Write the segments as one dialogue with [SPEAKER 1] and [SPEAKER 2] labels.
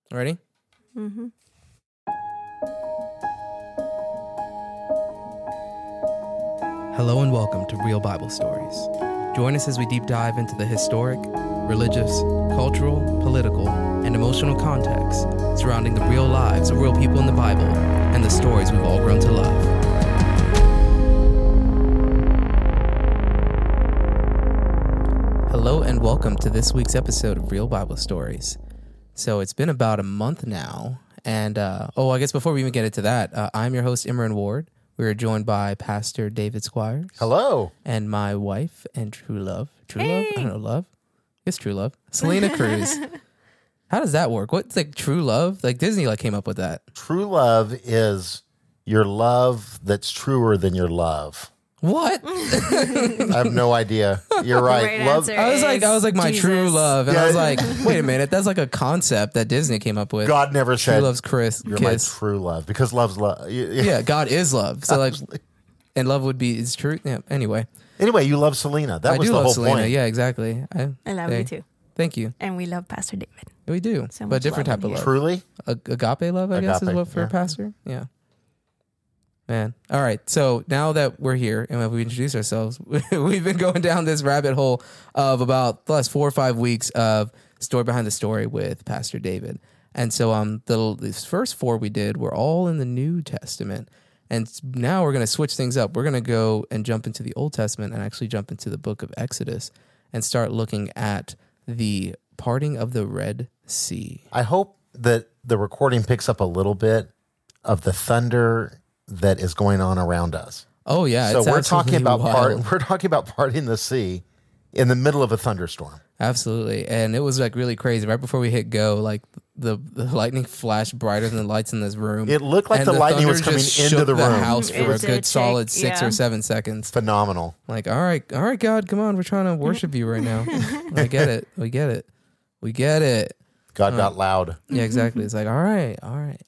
[SPEAKER 1] Ready?
[SPEAKER 2] Mm-hmm.
[SPEAKER 1] Hello and welcome to Real Bible Stories. Join us as we deep dive into the historic, religious, cultural, political, and emotional context surrounding the real lives of real people in the Bible and the stories we've all grown to love. Hello and welcome to this week's episode of Real Bible Stories. So it's been about a month now, and I guess before we even get into that, I'm your host, Imran Ward. We are joined by Pastor David Squires.
[SPEAKER 3] Hello.
[SPEAKER 1] And my wife and true love.
[SPEAKER 2] Hey.
[SPEAKER 1] I don't know, love? It's true love. Selena Cruz. How does that work? What's like true love? Like Disney came up with that.
[SPEAKER 3] True love is your love that's truer than your love.
[SPEAKER 1] What?
[SPEAKER 3] I have no idea. You're right.
[SPEAKER 2] Right
[SPEAKER 3] Love.
[SPEAKER 2] answer.
[SPEAKER 1] I was like my
[SPEAKER 2] Jesus.
[SPEAKER 1] true love. And I
[SPEAKER 3] Yeah.
[SPEAKER 1] was like, wait a minute, that's like a concept that Disney came up with.
[SPEAKER 3] God never
[SPEAKER 1] True
[SPEAKER 3] said
[SPEAKER 1] love's Chris
[SPEAKER 3] you're
[SPEAKER 1] kiss.
[SPEAKER 3] my true love because love's love.
[SPEAKER 1] Yeah, God is love. So like, and love would be is true. Yeah. Anyway,
[SPEAKER 3] Anyway, you love Selena. That
[SPEAKER 1] I
[SPEAKER 3] was
[SPEAKER 1] do
[SPEAKER 3] the
[SPEAKER 1] love
[SPEAKER 3] whole
[SPEAKER 1] Selena.
[SPEAKER 3] point.
[SPEAKER 1] Yeah, exactly.
[SPEAKER 2] I love you too.
[SPEAKER 1] Thank you.
[SPEAKER 2] And we love Pastor David.
[SPEAKER 1] We do,
[SPEAKER 2] So
[SPEAKER 1] but
[SPEAKER 2] much
[SPEAKER 1] different
[SPEAKER 2] love
[SPEAKER 1] type
[SPEAKER 2] in
[SPEAKER 1] of
[SPEAKER 2] here.
[SPEAKER 1] love.
[SPEAKER 3] Truly.
[SPEAKER 1] Agape love, I guess, is
[SPEAKER 3] Agape,
[SPEAKER 1] what for
[SPEAKER 3] yeah.
[SPEAKER 1] a pastor. Yeah. Man. All right. So now that we're here and we introduce ourselves, we've been going down this rabbit hole of about the last 4 or 5 weeks of story behind the story with Pastor David. And so the first 4 we did were all in the New Testament. And now we're going to switch things up. We're going to go and jump into the Old Testament and actually jump into the book of Exodus and start looking at the parting of the Red Sea.
[SPEAKER 3] I hope that the recording picks up a little bit of the thunder that is going on around us.
[SPEAKER 1] Oh yeah,
[SPEAKER 3] So
[SPEAKER 1] it's
[SPEAKER 3] we're talking
[SPEAKER 1] absolutely
[SPEAKER 3] about
[SPEAKER 1] wild.
[SPEAKER 3] we're talking about parting the sea in the middle of a thunderstorm.
[SPEAKER 1] Absolutely, and it was like really crazy. Right before we hit go, like the lightning flashed brighter than the lights in this room.
[SPEAKER 3] It looked like
[SPEAKER 1] And
[SPEAKER 3] the lightning was
[SPEAKER 1] thunder
[SPEAKER 3] coming
[SPEAKER 1] just
[SPEAKER 3] into
[SPEAKER 1] shook
[SPEAKER 3] the room.
[SPEAKER 1] house
[SPEAKER 2] It
[SPEAKER 1] for a
[SPEAKER 2] did
[SPEAKER 1] good
[SPEAKER 2] shake,
[SPEAKER 1] solid 6
[SPEAKER 2] yeah.
[SPEAKER 1] or 7 seconds.
[SPEAKER 3] Phenomenal.
[SPEAKER 1] Like, all right, God, come on, we're trying to worship you right now. I get it, we get it.
[SPEAKER 3] God got loud.
[SPEAKER 1] Yeah, exactly. It's like, all right.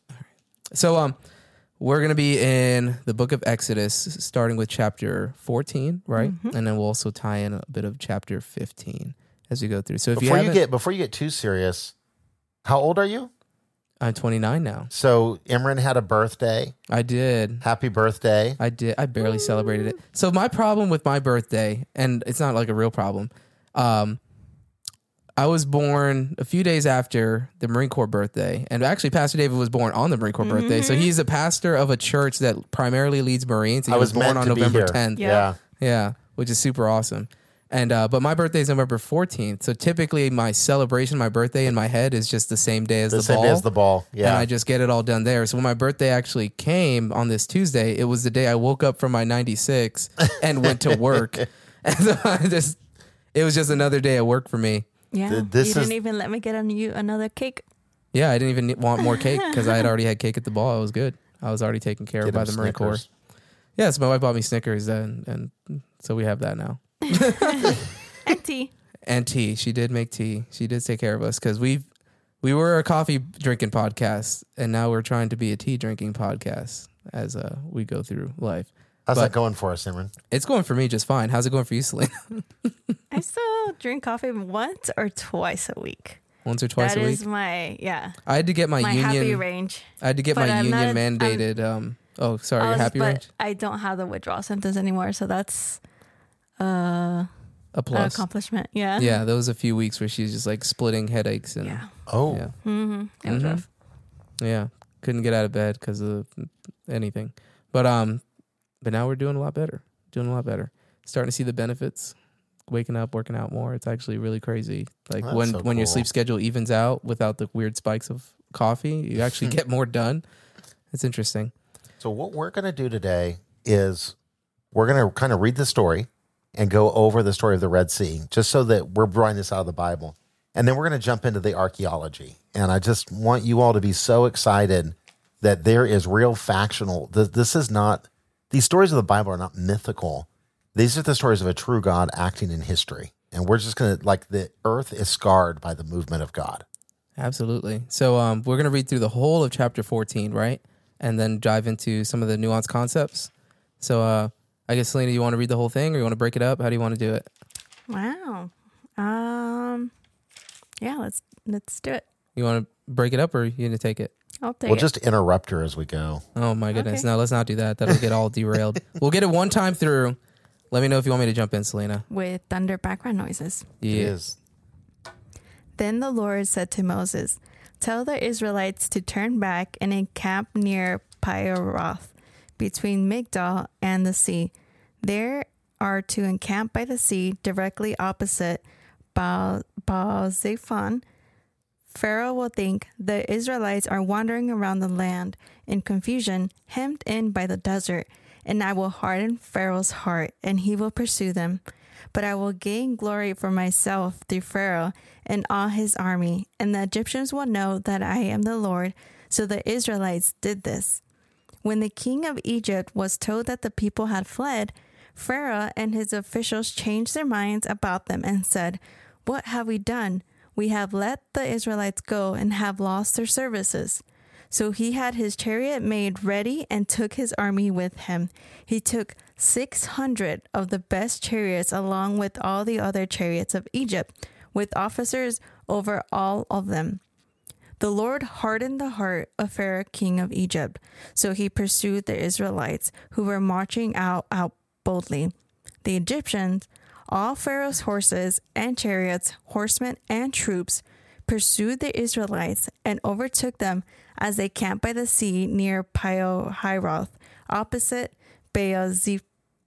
[SPEAKER 1] So, we're going to be in the book of Exodus, starting with chapter 14, right?
[SPEAKER 2] Mm-hmm.
[SPEAKER 1] And then we'll also tie in a bit of chapter 15 as we go through. So if
[SPEAKER 3] Before
[SPEAKER 1] you
[SPEAKER 3] you
[SPEAKER 1] haven't,
[SPEAKER 3] before you get too serious, how old are you?
[SPEAKER 1] I'm 29 now.
[SPEAKER 3] So Imran had a birthday.
[SPEAKER 1] I did.
[SPEAKER 3] Happy birthday.
[SPEAKER 1] I barely celebrated it. So my problem with my birthday, and it's not like a real problem, I was born a few days after the Marine Corps birthday. And actually, Pastor David was born on the Marine Corps birthday. So he's a pastor of a church that primarily leads Marines. He
[SPEAKER 3] I
[SPEAKER 1] was
[SPEAKER 3] was
[SPEAKER 1] born
[SPEAKER 3] meant
[SPEAKER 1] on
[SPEAKER 3] to be
[SPEAKER 1] November
[SPEAKER 3] here.
[SPEAKER 1] 10th.
[SPEAKER 2] Yeah.
[SPEAKER 1] Yeah, which is super awesome. And but my birthday is November 14th. So typically my celebration, my birthday in my head is just the same day as
[SPEAKER 3] The
[SPEAKER 1] the
[SPEAKER 3] same
[SPEAKER 1] ball.
[SPEAKER 3] as the ball.
[SPEAKER 1] And
[SPEAKER 3] Yeah.
[SPEAKER 1] I just get it all done there. So when my birthday actually came on this Tuesday, it was the day I woke up from my 96 and went to work. And so it was just another day at work for me.
[SPEAKER 2] Yeah.
[SPEAKER 3] This
[SPEAKER 2] you
[SPEAKER 3] is-
[SPEAKER 2] didn't even let me get on you another cake.
[SPEAKER 1] Yeah, I didn't even want more cake because I had already had cake at the ball. It was good. I was already taken care of
[SPEAKER 3] Get
[SPEAKER 1] by
[SPEAKER 3] him
[SPEAKER 1] the Marine Corps.
[SPEAKER 3] Snickers.
[SPEAKER 1] Yeah, so my wife bought me Snickers and so we have that now.
[SPEAKER 2] And tea.
[SPEAKER 1] And tea. She did make tea. She did take care of us because we were a coffee drinking podcast and now we're trying to be a tea drinking podcast as we go through life.
[SPEAKER 3] How's
[SPEAKER 1] But-
[SPEAKER 3] that going for us, Imran?
[SPEAKER 1] It's going for me just fine. How's it going for you, Selena?
[SPEAKER 2] I still drink coffee once or twice a week.
[SPEAKER 1] Once or twice
[SPEAKER 2] That
[SPEAKER 1] a week?
[SPEAKER 2] is my,
[SPEAKER 1] I had to get my
[SPEAKER 2] happy
[SPEAKER 1] union.
[SPEAKER 2] range.
[SPEAKER 1] I had to get
[SPEAKER 2] But
[SPEAKER 1] my
[SPEAKER 2] I'm
[SPEAKER 1] union
[SPEAKER 2] not-
[SPEAKER 1] mandated. Your happy
[SPEAKER 2] but
[SPEAKER 1] range.
[SPEAKER 2] I don't have the withdrawal symptoms anymore, so that's
[SPEAKER 1] A
[SPEAKER 2] an
[SPEAKER 1] plus.
[SPEAKER 2] accomplishment. Yeah.
[SPEAKER 1] Yeah, there was a few weeks where she's just like splitting headaches and
[SPEAKER 2] Yeah.
[SPEAKER 3] Oh,
[SPEAKER 1] yeah,
[SPEAKER 2] Mm-hmm. It was
[SPEAKER 1] Mhm.
[SPEAKER 2] rough.
[SPEAKER 1] yeah, couldn't get out of bed because of anything. But now we're doing a lot better. Starting to see the benefits. Waking up, working out more. It's actually really crazy. Like
[SPEAKER 3] That's
[SPEAKER 1] when
[SPEAKER 3] so
[SPEAKER 1] your
[SPEAKER 3] cool.
[SPEAKER 1] sleep schedule evens out without the weird spikes of coffee, you actually get more done. It's interesting.
[SPEAKER 3] so what we're going to do today is we're going to kind of read the story and go over the story of the Red Sea, just so that we're drawing this out of the Bible. And then we're going to jump into the archaeology. And I just want you all to be so excited that there is real factional. This is not, these stories of the Bible are not mythical. These are the stories of a true God acting in history. And we're just going to, like, the earth is scarred by the movement of God.
[SPEAKER 1] Absolutely. So we're going to read through the whole of chapter 14, right? And then dive into some of the nuanced concepts. So I guess, Selena, you want to read the whole thing or you want to break it up? How do you want to do it?
[SPEAKER 2] Wow. Yeah, let's do it.
[SPEAKER 1] You want to break it up, or you going to take it?
[SPEAKER 2] I'll take
[SPEAKER 3] We'll
[SPEAKER 2] it.
[SPEAKER 3] just interrupt her as we go.
[SPEAKER 1] Oh, my goodness.
[SPEAKER 2] Okay.
[SPEAKER 1] No, let's not do that. That'll get all derailed. We'll get it one time through. Let me know if you want me to jump in, Selena.
[SPEAKER 2] With thunder background noises.
[SPEAKER 3] It
[SPEAKER 1] Yeah.
[SPEAKER 3] is.
[SPEAKER 2] Then the Lord said to Moses, "Tell the Israelites to turn back and encamp near Pi-hahiroth, between Migdal and the sea. There are to encamp by the sea, directly opposite Baal-zephon. Pharaoh will think the Israelites are wandering around the land in confusion, hemmed in by the desert, and I will harden Pharaoh's heart, and he will pursue them. But I will gain glory for myself through Pharaoh and all his army, and the Egyptians will know that I am the Lord." So the Israelites did this. When the king of Egypt was told that the people had fled, Pharaoh and his officials changed their minds about them and said, "What have we done? We have let the Israelites go and have lost their services." So he had his chariot made ready and took his army with him. He took 600 of the best chariots along with all the other chariots of Egypt, with officers over all of them. The Lord hardened the heart of Pharaoh, king of Egypt, so he pursued the Israelites who were marching out boldly. The Egyptians, all Pharaoh's horses and chariots, horsemen and troops, pursued the Israelites and overtook them as they camped by the sea near Pi-hahiroth, opposite Baal-zephon.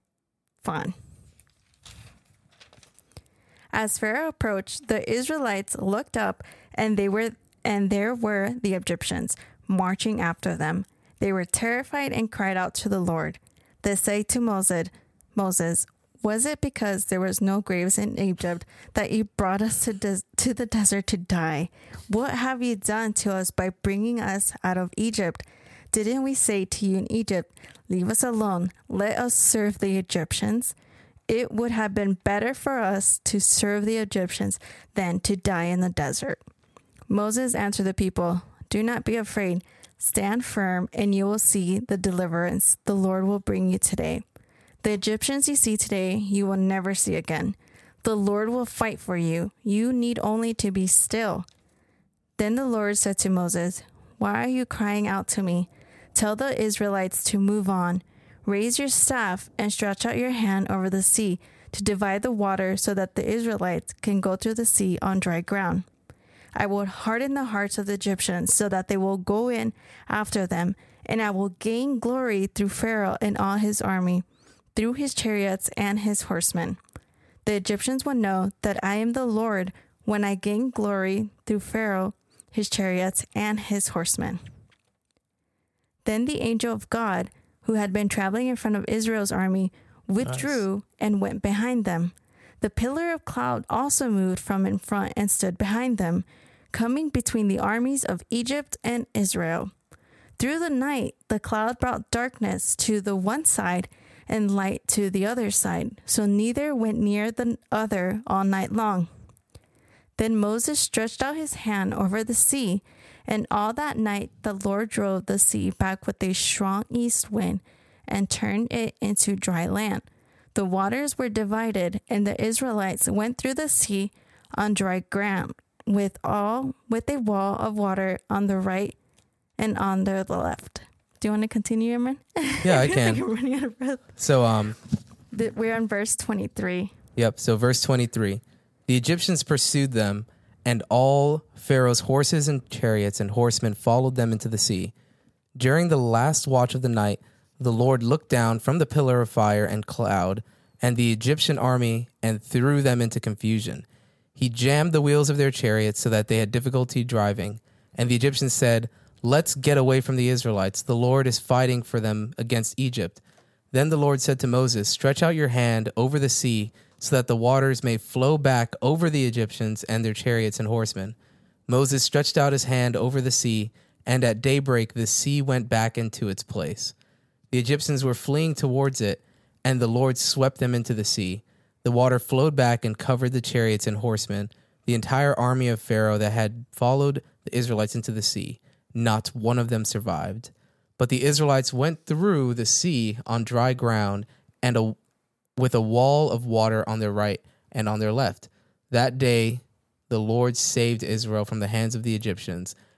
[SPEAKER 2] As Pharaoh approached, the Israelites looked up, and there were the Egyptians marching after them. They were terrified and cried out to the Lord. They said to Moses, "Was it because there was no graves in Egypt that you brought us to the desert to die? What have you done to us by bringing us out of Egypt? Didn't we say to you in Egypt, 'Leave us alone, let us serve the Egyptians'? It would have been better for us to serve the Egyptians than to die in the desert." Moses answered the people, "Do not be afraid. Stand firm, and you will see the deliverance the Lord will bring you today. The Egyptians you see today, you will never see again. The Lord will fight for you. You need only to be still." Then the Lord said to Moses, "Why are you crying out to me? Tell the Israelites to move on. Raise your staff and stretch out your hand over the sea to divide the water so that the Israelites can go through the sea on dry ground. I will harden the hearts of the Egyptians so that they will go in after them, and I will gain glory through Pharaoh and all his army, through his chariots and his horsemen. The Egyptians will know that I am the Lord when I gain glory through Pharaoh, his chariots, and his horsemen." Then the angel of God, who had been traveling in front of Israel's army, withdrew and went behind them. The pillar of cloud also moved from in front and stood behind them, coming between the armies of Egypt and Israel. Through the night, the cloud brought darkness to the one side and light to the other side, so neither went near the other all night long. Then Moses stretched out his hand over the sea, and all that night the Lord drove the sea back with a strong east wind and turned it into dry land. The waters were divided, and the Israelites went through the sea on dry ground, with a wall of water on the right and on the left. Do you want to continue, Imran?
[SPEAKER 1] Yeah, I
[SPEAKER 2] I'm
[SPEAKER 1] can.
[SPEAKER 2] running out of breath.
[SPEAKER 1] So,
[SPEAKER 2] We're on verse 23.
[SPEAKER 1] yep. So verse 23, the Egyptians pursued them, and all Pharaoh's horses and chariots and horsemen followed them into the sea. During the last watch of the night, the Lord looked down from the pillar of fire and cloud and the Egyptian army and threw them into confusion. He jammed the wheels of their chariots so that they had difficulty driving. And the Egyptians said, "Let's get away from the Israelites. The Lord is fighting for them against Egypt." Then the Lord said to Moses, "Stretch out your hand over the sea so that the waters may flow back over the Egyptians and their chariots and horsemen." Moses stretched out his hand over the sea, and at daybreak the sea went back into its place. The Egyptians were fleeing towards it, and the Lord swept them into the sea. The water flowed back and covered the chariots and horsemen, the entire army of Pharaoh that had followed the Israelites into the sea. Not one of them survived. But the Israelites went through the sea on dry ground and with a wall of water on their right and on their left. That day the Lord saved Israel from the hands of the Egyptians,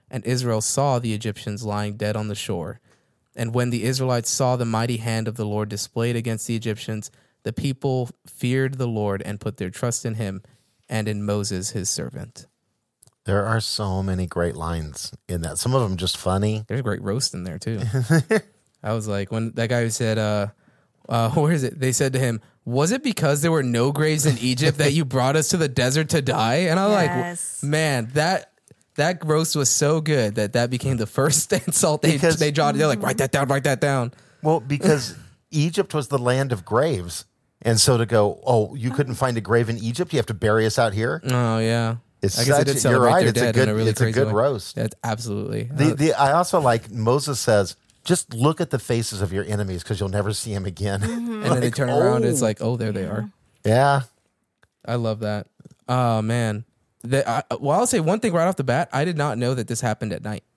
[SPEAKER 1] And Israel saw the Egyptians lying dead on the shore. And when the Israelites saw the mighty hand of the Lord displayed against the Egyptians, the people feared the Lord and put their trust in him and in Moses, his servant.
[SPEAKER 3] There are so many great lines in that. Some of them just funny.
[SPEAKER 1] There's a great roast in there, too. I was like, when that guy who said, where is it? They said to him, was it because there were no graves in Egypt that you brought us to the desert to die? And I was
[SPEAKER 2] Yes.
[SPEAKER 1] like, man, that roast was so good that became the first insult they jotted. They're like, write that down.
[SPEAKER 3] Well, because Egypt was the land of graves. And so to go, oh, you couldn't find a grave in Egypt? You have to bury us out here?
[SPEAKER 1] Oh, yeah.
[SPEAKER 3] It's
[SPEAKER 1] I guess they did
[SPEAKER 3] you're
[SPEAKER 1] celebrate
[SPEAKER 3] right.
[SPEAKER 1] their
[SPEAKER 3] It's a
[SPEAKER 1] dead
[SPEAKER 3] good,
[SPEAKER 1] in a really
[SPEAKER 3] it's a
[SPEAKER 1] crazy
[SPEAKER 3] good
[SPEAKER 1] way.
[SPEAKER 3] roast.
[SPEAKER 1] That's absolutely.
[SPEAKER 3] I also like Moses says, just look at the faces of your enemies because you'll never see them again.
[SPEAKER 1] and then they turn around and it's like, oh, there they are.
[SPEAKER 3] Yeah.
[SPEAKER 1] I love that. Oh, man. I'll say one thing right off the bat. I did not know that this happened at night.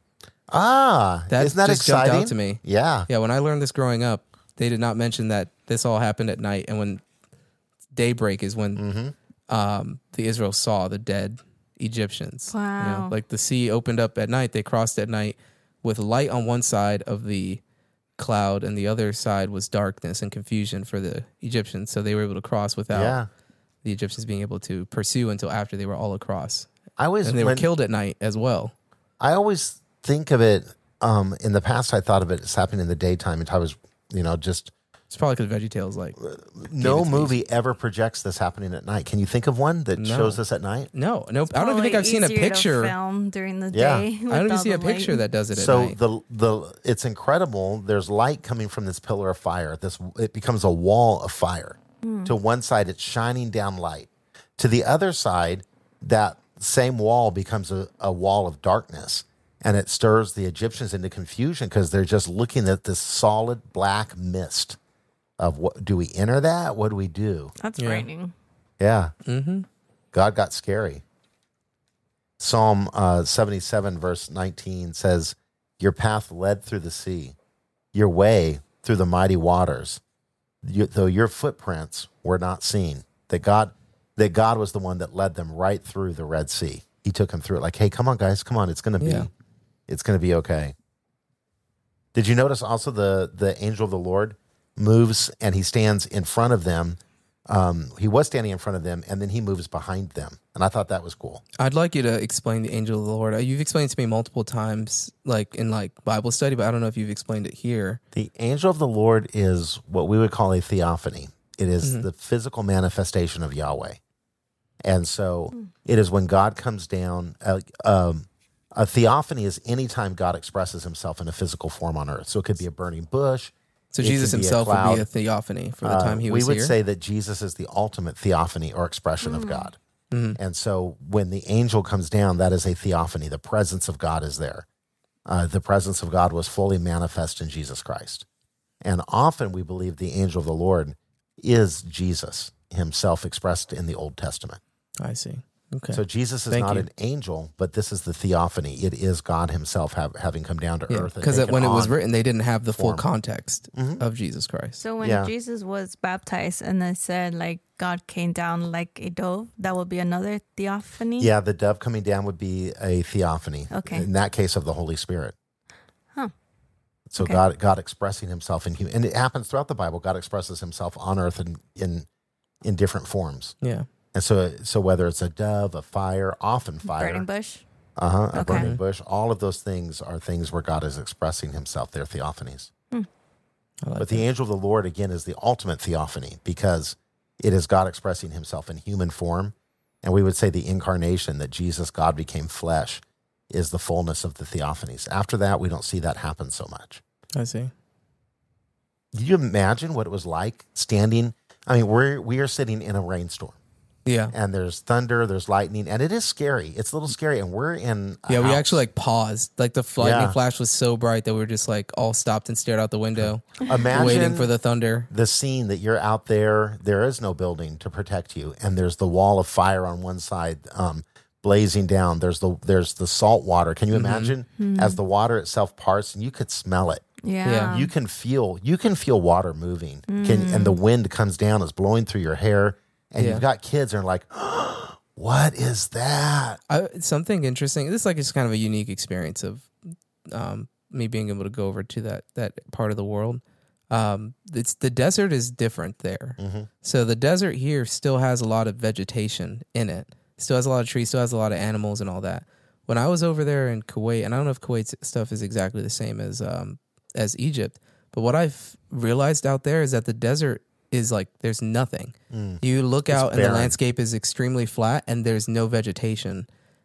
[SPEAKER 3] Isn't that
[SPEAKER 1] just jumped
[SPEAKER 3] exciting?
[SPEAKER 1] out to me.
[SPEAKER 3] Yeah.
[SPEAKER 1] Yeah, when I learned this growing up, they did not mention that this all happened at night. And when daybreak is when the Israel saw the dead Egyptians.
[SPEAKER 2] Wow.
[SPEAKER 1] Like the sea opened up at night. They crossed at night with light on one side of the cloud, and the other side was darkness and confusion for the Egyptians. So they were able to cross without the Egyptians being able to pursue until after they were all across. And they were killed at night as well.
[SPEAKER 3] I always think of it, in the past, I thought of it as happening in the daytime. And I was, just
[SPEAKER 1] It's probably because VeggieTales
[SPEAKER 3] no movie ever projects this happening at night. Can you think of one that shows this at night?
[SPEAKER 1] No. I don't even think I've seen a picture.
[SPEAKER 2] Film during the
[SPEAKER 3] Yeah.
[SPEAKER 2] day.
[SPEAKER 1] I don't even see a picture that does it at
[SPEAKER 3] So
[SPEAKER 1] night.
[SPEAKER 3] it's incredible. There's light coming from this pillar of fire. It becomes a wall of fire. To one side, it's shining down light. To the other side, that same wall becomes a wall of darkness, and it stirs the Egyptians into confusion because they're just looking at this solid black mist of what do we enter that? What do we do?
[SPEAKER 2] That's frightening.
[SPEAKER 3] Yeah. Mm-hmm. God got scary. Psalm 77, verse 19 says, your path led through the sea, your way through the mighty waters, though your footprints were not seen. That God was the one that led them right through the Red Sea. He took them through it like, hey, come on, guys, come on. It's going to be okay. Did you notice also the angel of the Lord moves and he stands in front of them? He was standing in front of them, and then he moves behind them. And I thought that was cool.
[SPEAKER 1] I'd like you to explain the angel of the Lord. You've explained it to me multiple times, like in Bible study, but I don't know if you've explained it here.
[SPEAKER 3] The angel of the Lord is what we would call a theophany. It is the physical manifestation of Yahweh. And so it is when God comes down. A theophany is any time God expresses himself in a physical form on earth. So it could be a burning bush.
[SPEAKER 1] So
[SPEAKER 3] It
[SPEAKER 1] Jesus
[SPEAKER 3] can be a
[SPEAKER 1] himself would be
[SPEAKER 3] cloud.
[SPEAKER 1] a theophany for the time he was
[SPEAKER 3] We would
[SPEAKER 1] here.
[SPEAKER 3] say that Jesus is the ultimate theophany or expression of God. And so when the angel comes down, that is a theophany. The presence of God is there. The presence of God was fully manifest in Jesus Christ. And often we believe the angel of the Lord is Jesus himself expressed in the Old Testament.
[SPEAKER 1] I see. Okay.
[SPEAKER 3] So Jesus is
[SPEAKER 1] Thank
[SPEAKER 3] not
[SPEAKER 1] you.
[SPEAKER 3] an angel, but this is the theophany. It is God himself having come down to earth. and
[SPEAKER 1] Because
[SPEAKER 3] taken
[SPEAKER 1] when it was
[SPEAKER 3] on
[SPEAKER 1] written, they didn't have the full
[SPEAKER 3] form.
[SPEAKER 1] context of Jesus Christ.
[SPEAKER 2] So when
[SPEAKER 3] Yeah.
[SPEAKER 2] Jesus was baptized and they said like God came down like a dove, that would be another theophany?
[SPEAKER 3] Yeah, the dove coming down would be a theophany.
[SPEAKER 2] Okay.
[SPEAKER 3] In that case, of the Holy Spirit.
[SPEAKER 2] Huh.
[SPEAKER 3] So
[SPEAKER 2] Okay.
[SPEAKER 3] God expressing himself in human, and it happens throughout the Bible. God expresses himself on earth in different forms.
[SPEAKER 1] Yeah.
[SPEAKER 3] And so whether it's a dove, a fire, often fire,
[SPEAKER 2] Burning bush?
[SPEAKER 3] a
[SPEAKER 2] Okay.
[SPEAKER 3] burning bush, all of those things are things where God is expressing himself. They're theophanies.
[SPEAKER 1] I like
[SPEAKER 3] But the angel of the Lord, again, is the ultimate theophany because it is God expressing himself in human form. And we would say the incarnation, that Jesus, God became flesh, is the fullness of the theophanies. After that, we don't see that happen so much.
[SPEAKER 1] I see.
[SPEAKER 3] Did you imagine what it was like standing? I mean, we are sitting in a rainstorm.
[SPEAKER 1] Yeah.
[SPEAKER 3] And there's thunder, there's lightning, and it is scary. It's a little scary, and we're in a
[SPEAKER 1] Yeah, we
[SPEAKER 3] house.
[SPEAKER 1] actually paused. Like the lightning
[SPEAKER 3] Yeah.
[SPEAKER 1] flash was so bright that we were just all stopped and stared out the window,
[SPEAKER 3] Imagine
[SPEAKER 1] waiting for the thunder.
[SPEAKER 3] the scene that you're out there. There is no building to protect you, and there's the wall of fire on one side, blazing down. There's the salt water. Can you imagine as the water itself parts, and you could smell it.
[SPEAKER 2] Yeah.
[SPEAKER 3] You can feel water moving, and the wind comes down, is blowing through your hair, and
[SPEAKER 1] Yeah.
[SPEAKER 3] you've got kids that are like, What is that?
[SPEAKER 1] Something interesting. This is like it's kind of a unique experience of me being able to go over to that part of the world. It's the desert is different there. So the desert here still has a lot of vegetation in it. Still has a lot of trees. Still has a lot of animals and all that. When I was over there in Kuwait, and I don't know if Kuwait's stuff is exactly the same as Egypt, but what I've realized out there is that the desert is like there's nothing. You look out and the landscape is extremely flat and there's no vegetation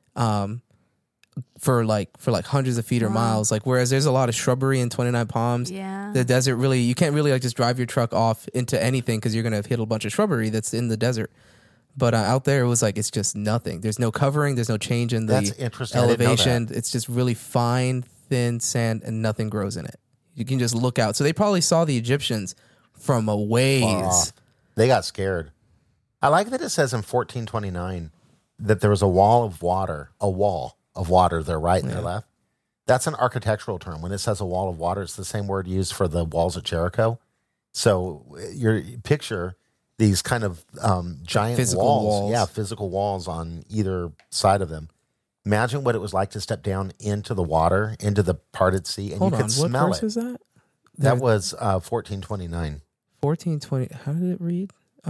[SPEAKER 1] for like hundreds of feet or miles. Like whereas there's a lot of shrubbery and 29 Palms.
[SPEAKER 2] Yeah.
[SPEAKER 1] The desert really you can't really like just drive your truck off into anything because you're gonna hit a bunch of shrubbery that's in the desert. But out there it was like it's just nothing. There's no covering. There's no change in
[SPEAKER 3] That's
[SPEAKER 1] the
[SPEAKER 3] interesting. I didn't know
[SPEAKER 1] elevation.
[SPEAKER 3] that.
[SPEAKER 1] It's just really fine, thin sand and nothing grows in it. You can just look out. So they probably saw the Egyptians from a ways.
[SPEAKER 3] Far off. They got scared. I like that it says in 1429 that there was a wall of water there right and there left. That's an architectural term. When it says a wall of water, it's the same word used for the walls of Jericho. So your picture these kind of giant
[SPEAKER 1] walls.
[SPEAKER 3] Yeah, physical walls on either side of them. Imagine what it was like to step down into the water, into the parted sea, and
[SPEAKER 1] Hold
[SPEAKER 3] you
[SPEAKER 1] on,
[SPEAKER 3] could smell
[SPEAKER 1] what verse
[SPEAKER 3] it.
[SPEAKER 1] is that?
[SPEAKER 3] That was 1429.
[SPEAKER 1] 1420. How did it read?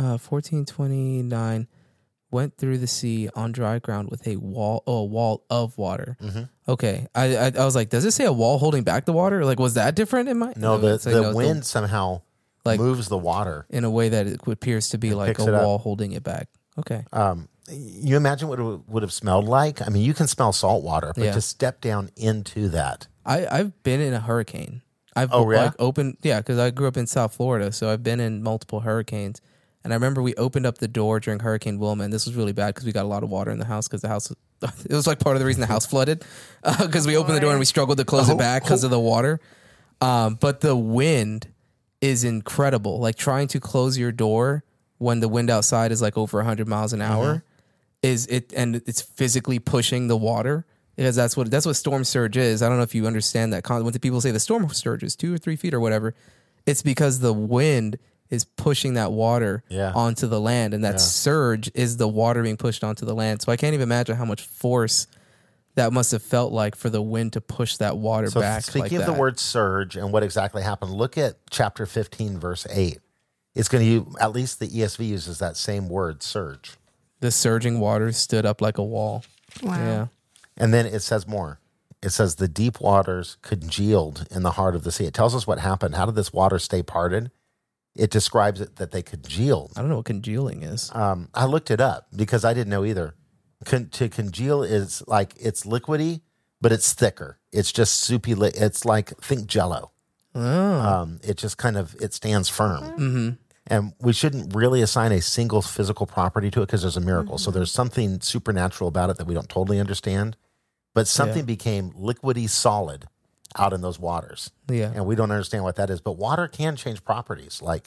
[SPEAKER 1] 1429 went through the sea on dry ground with a wall of water. Okay, I was like, does it say a wall holding back the water? Like, was that different in my?
[SPEAKER 3] No,
[SPEAKER 1] it's like,
[SPEAKER 3] the wind somehow
[SPEAKER 1] like
[SPEAKER 3] moves the water
[SPEAKER 1] in a way that it appears to be like a wall holding it back. Okay.
[SPEAKER 3] You imagine what it would have smelled like? I mean, you can smell salt water, but to step down into that.
[SPEAKER 1] I've been in a hurricane. Because I grew up in South Florida, so I've been in multiple hurricanes. And I remember we opened up the door during Hurricane Wilma, and this was really bad because we got a lot of water in the house because the house, it was like part of the reason the house flooded because we opened the door and we struggled to close it back because of the water. But the wind is incredible. Like trying to close your door when the wind outside is like over 100 miles an hour and it's physically pushing the water. Because that's what storm surge is. I don't know if you understand that. When the people say the storm surge is 2 or 3 feet or whatever, it's because the wind is pushing that water onto the land, and that surge is the water being pushed onto the land. So I can't even imagine how much force that must have felt like for the wind to push that water back.
[SPEAKER 3] Speaking of the word surge and what exactly happened, look at chapter 15, verse 8. It's going to, at least the ESV uses that same word, surge.
[SPEAKER 1] The surging waters stood up like a wall.
[SPEAKER 2] Wow.
[SPEAKER 1] Yeah.
[SPEAKER 3] And then it says more. It says the deep waters congealed in the heart of the sea. It tells us what happened. How did this water stay parted? It describes it that they congealed.
[SPEAKER 1] I don't know what congealing is.
[SPEAKER 3] I looked it up because I didn't know either. To congeal is like it's liquidy, but it's thicker. It's just soupy. It's like, think Jell-O. It just kind of, it stands firm. And we shouldn't really assign a single physical property to it because there's a miracle. So there's something supernatural about it that we don't totally understand. But something became liquidy solid out in those waters.
[SPEAKER 1] Yeah.
[SPEAKER 3] And we don't understand what that is. But water can change properties. Like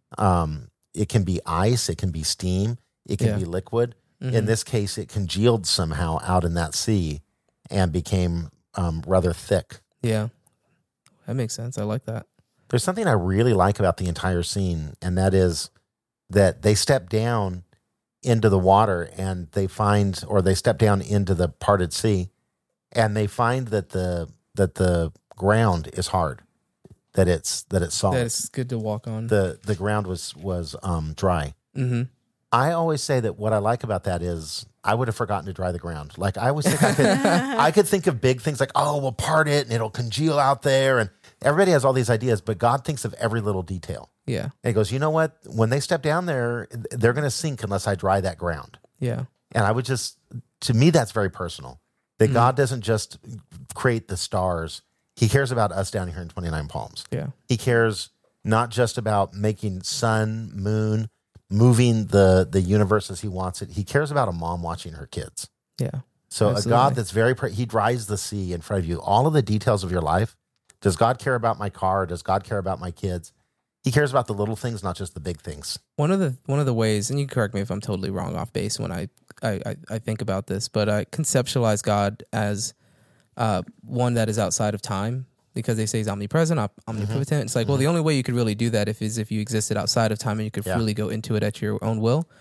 [SPEAKER 3] it can be ice, it can be steam, it can be liquid. In this case, it congealed somehow out in that sea and became rather thick.
[SPEAKER 1] Yeah. That makes sense. I like that.
[SPEAKER 3] There's something I really like about the entire scene, and that is that they step down into the water and they step down into the parted sea, and they find that the ground is hard, that it's solid.
[SPEAKER 1] That it's good to walk on.
[SPEAKER 3] The ground was dry. Mm-hmm. I always say that what I like about that is I would have forgotten to dry the ground. Like I always think I could think of big things like, oh, we'll part it and it'll congeal out there, and everybody has all these ideas, but God thinks of every little detail.
[SPEAKER 1] Yeah.
[SPEAKER 3] And he goes, you know what? When they step down there, they're going to sink unless I dry that ground.
[SPEAKER 1] Yeah.
[SPEAKER 3] And I would to me, that's very personal. That God doesn't just create the stars. He cares about us down here in 29 Palms.
[SPEAKER 1] Yeah.
[SPEAKER 3] He cares not just about making sun, moon, moving the universe as he wants it. He cares about a mom watching her kids.
[SPEAKER 1] Yeah.
[SPEAKER 3] So
[SPEAKER 1] Absolutely.
[SPEAKER 3] a God that's he dries the sea in front of you. All of the details of your life. Does God care about my car? Does God care about my kids? He cares about the little things, not just the big things.
[SPEAKER 1] One of the ways, and you can correct me if I'm totally wrong off base when I think about this, but I conceptualize God as one that is outside of time, because they say he's omnipresent, omnipotent. It's like, well, the only way you could really do that is if you existed outside of time and you could freely go into it at your own will.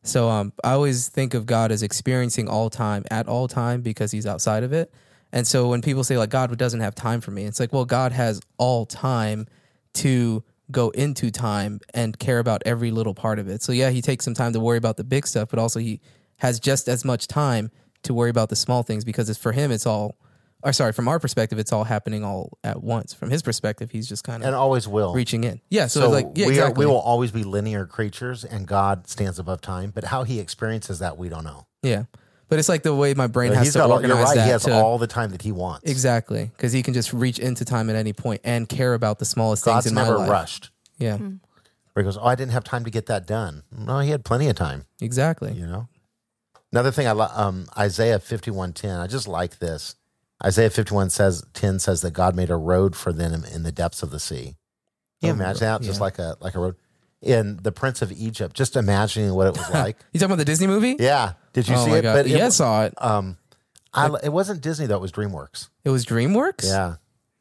[SPEAKER 1] So I always think of God as experiencing all time at all time because he's outside of it. And so when people say like God doesn't have time for me, it's like, well, God has all time to go into time and care about every little part of it. So yeah, he takes some time to worry about the big stuff, but also he has just as much time to worry about the small things because it's for him, it's all, or sorry, from our perspective, it's all happening all at once. From his perspective, he's just kind
[SPEAKER 3] And
[SPEAKER 1] of
[SPEAKER 3] always will.
[SPEAKER 1] reaching in. Yeah. So,
[SPEAKER 3] So
[SPEAKER 1] it's like, yeah, exactly.
[SPEAKER 3] we will always be linear creatures, and God stands above time. But how he experiences that, we don't know.
[SPEAKER 1] Yeah. But it's like the way my brain
[SPEAKER 3] But
[SPEAKER 1] has
[SPEAKER 3] he's
[SPEAKER 1] to
[SPEAKER 3] got,
[SPEAKER 1] organize
[SPEAKER 3] you're right.
[SPEAKER 1] that.
[SPEAKER 3] He has
[SPEAKER 1] to,
[SPEAKER 3] all the time that he wants.
[SPEAKER 1] exactly. Because he can just reach into time at any point and care about the smallest
[SPEAKER 3] God's
[SPEAKER 1] things in my
[SPEAKER 3] never
[SPEAKER 1] life.
[SPEAKER 3] rushed.
[SPEAKER 1] Yeah.
[SPEAKER 2] Hmm.
[SPEAKER 3] Where he goes, oh, I didn't have time to get that done. No, he had plenty of time.
[SPEAKER 1] Exactly.
[SPEAKER 3] You know. Another thing I love, Isaiah 51:10. I just like this. Isaiah 51:10 says that God made a road for them in the depths of the sea. Can you imagine that? Just
[SPEAKER 1] yeah.
[SPEAKER 3] like a road. In The Prince of Egypt, just imagining what it was like.
[SPEAKER 1] You talking about the Disney movie?
[SPEAKER 3] Yeah. Did you
[SPEAKER 1] Oh
[SPEAKER 3] see
[SPEAKER 1] my
[SPEAKER 3] it?
[SPEAKER 1] God.
[SPEAKER 3] But
[SPEAKER 1] Yeah, I saw it.
[SPEAKER 3] it wasn't Disney though. It was DreamWorks.
[SPEAKER 1] It was DreamWorks?
[SPEAKER 3] Yeah.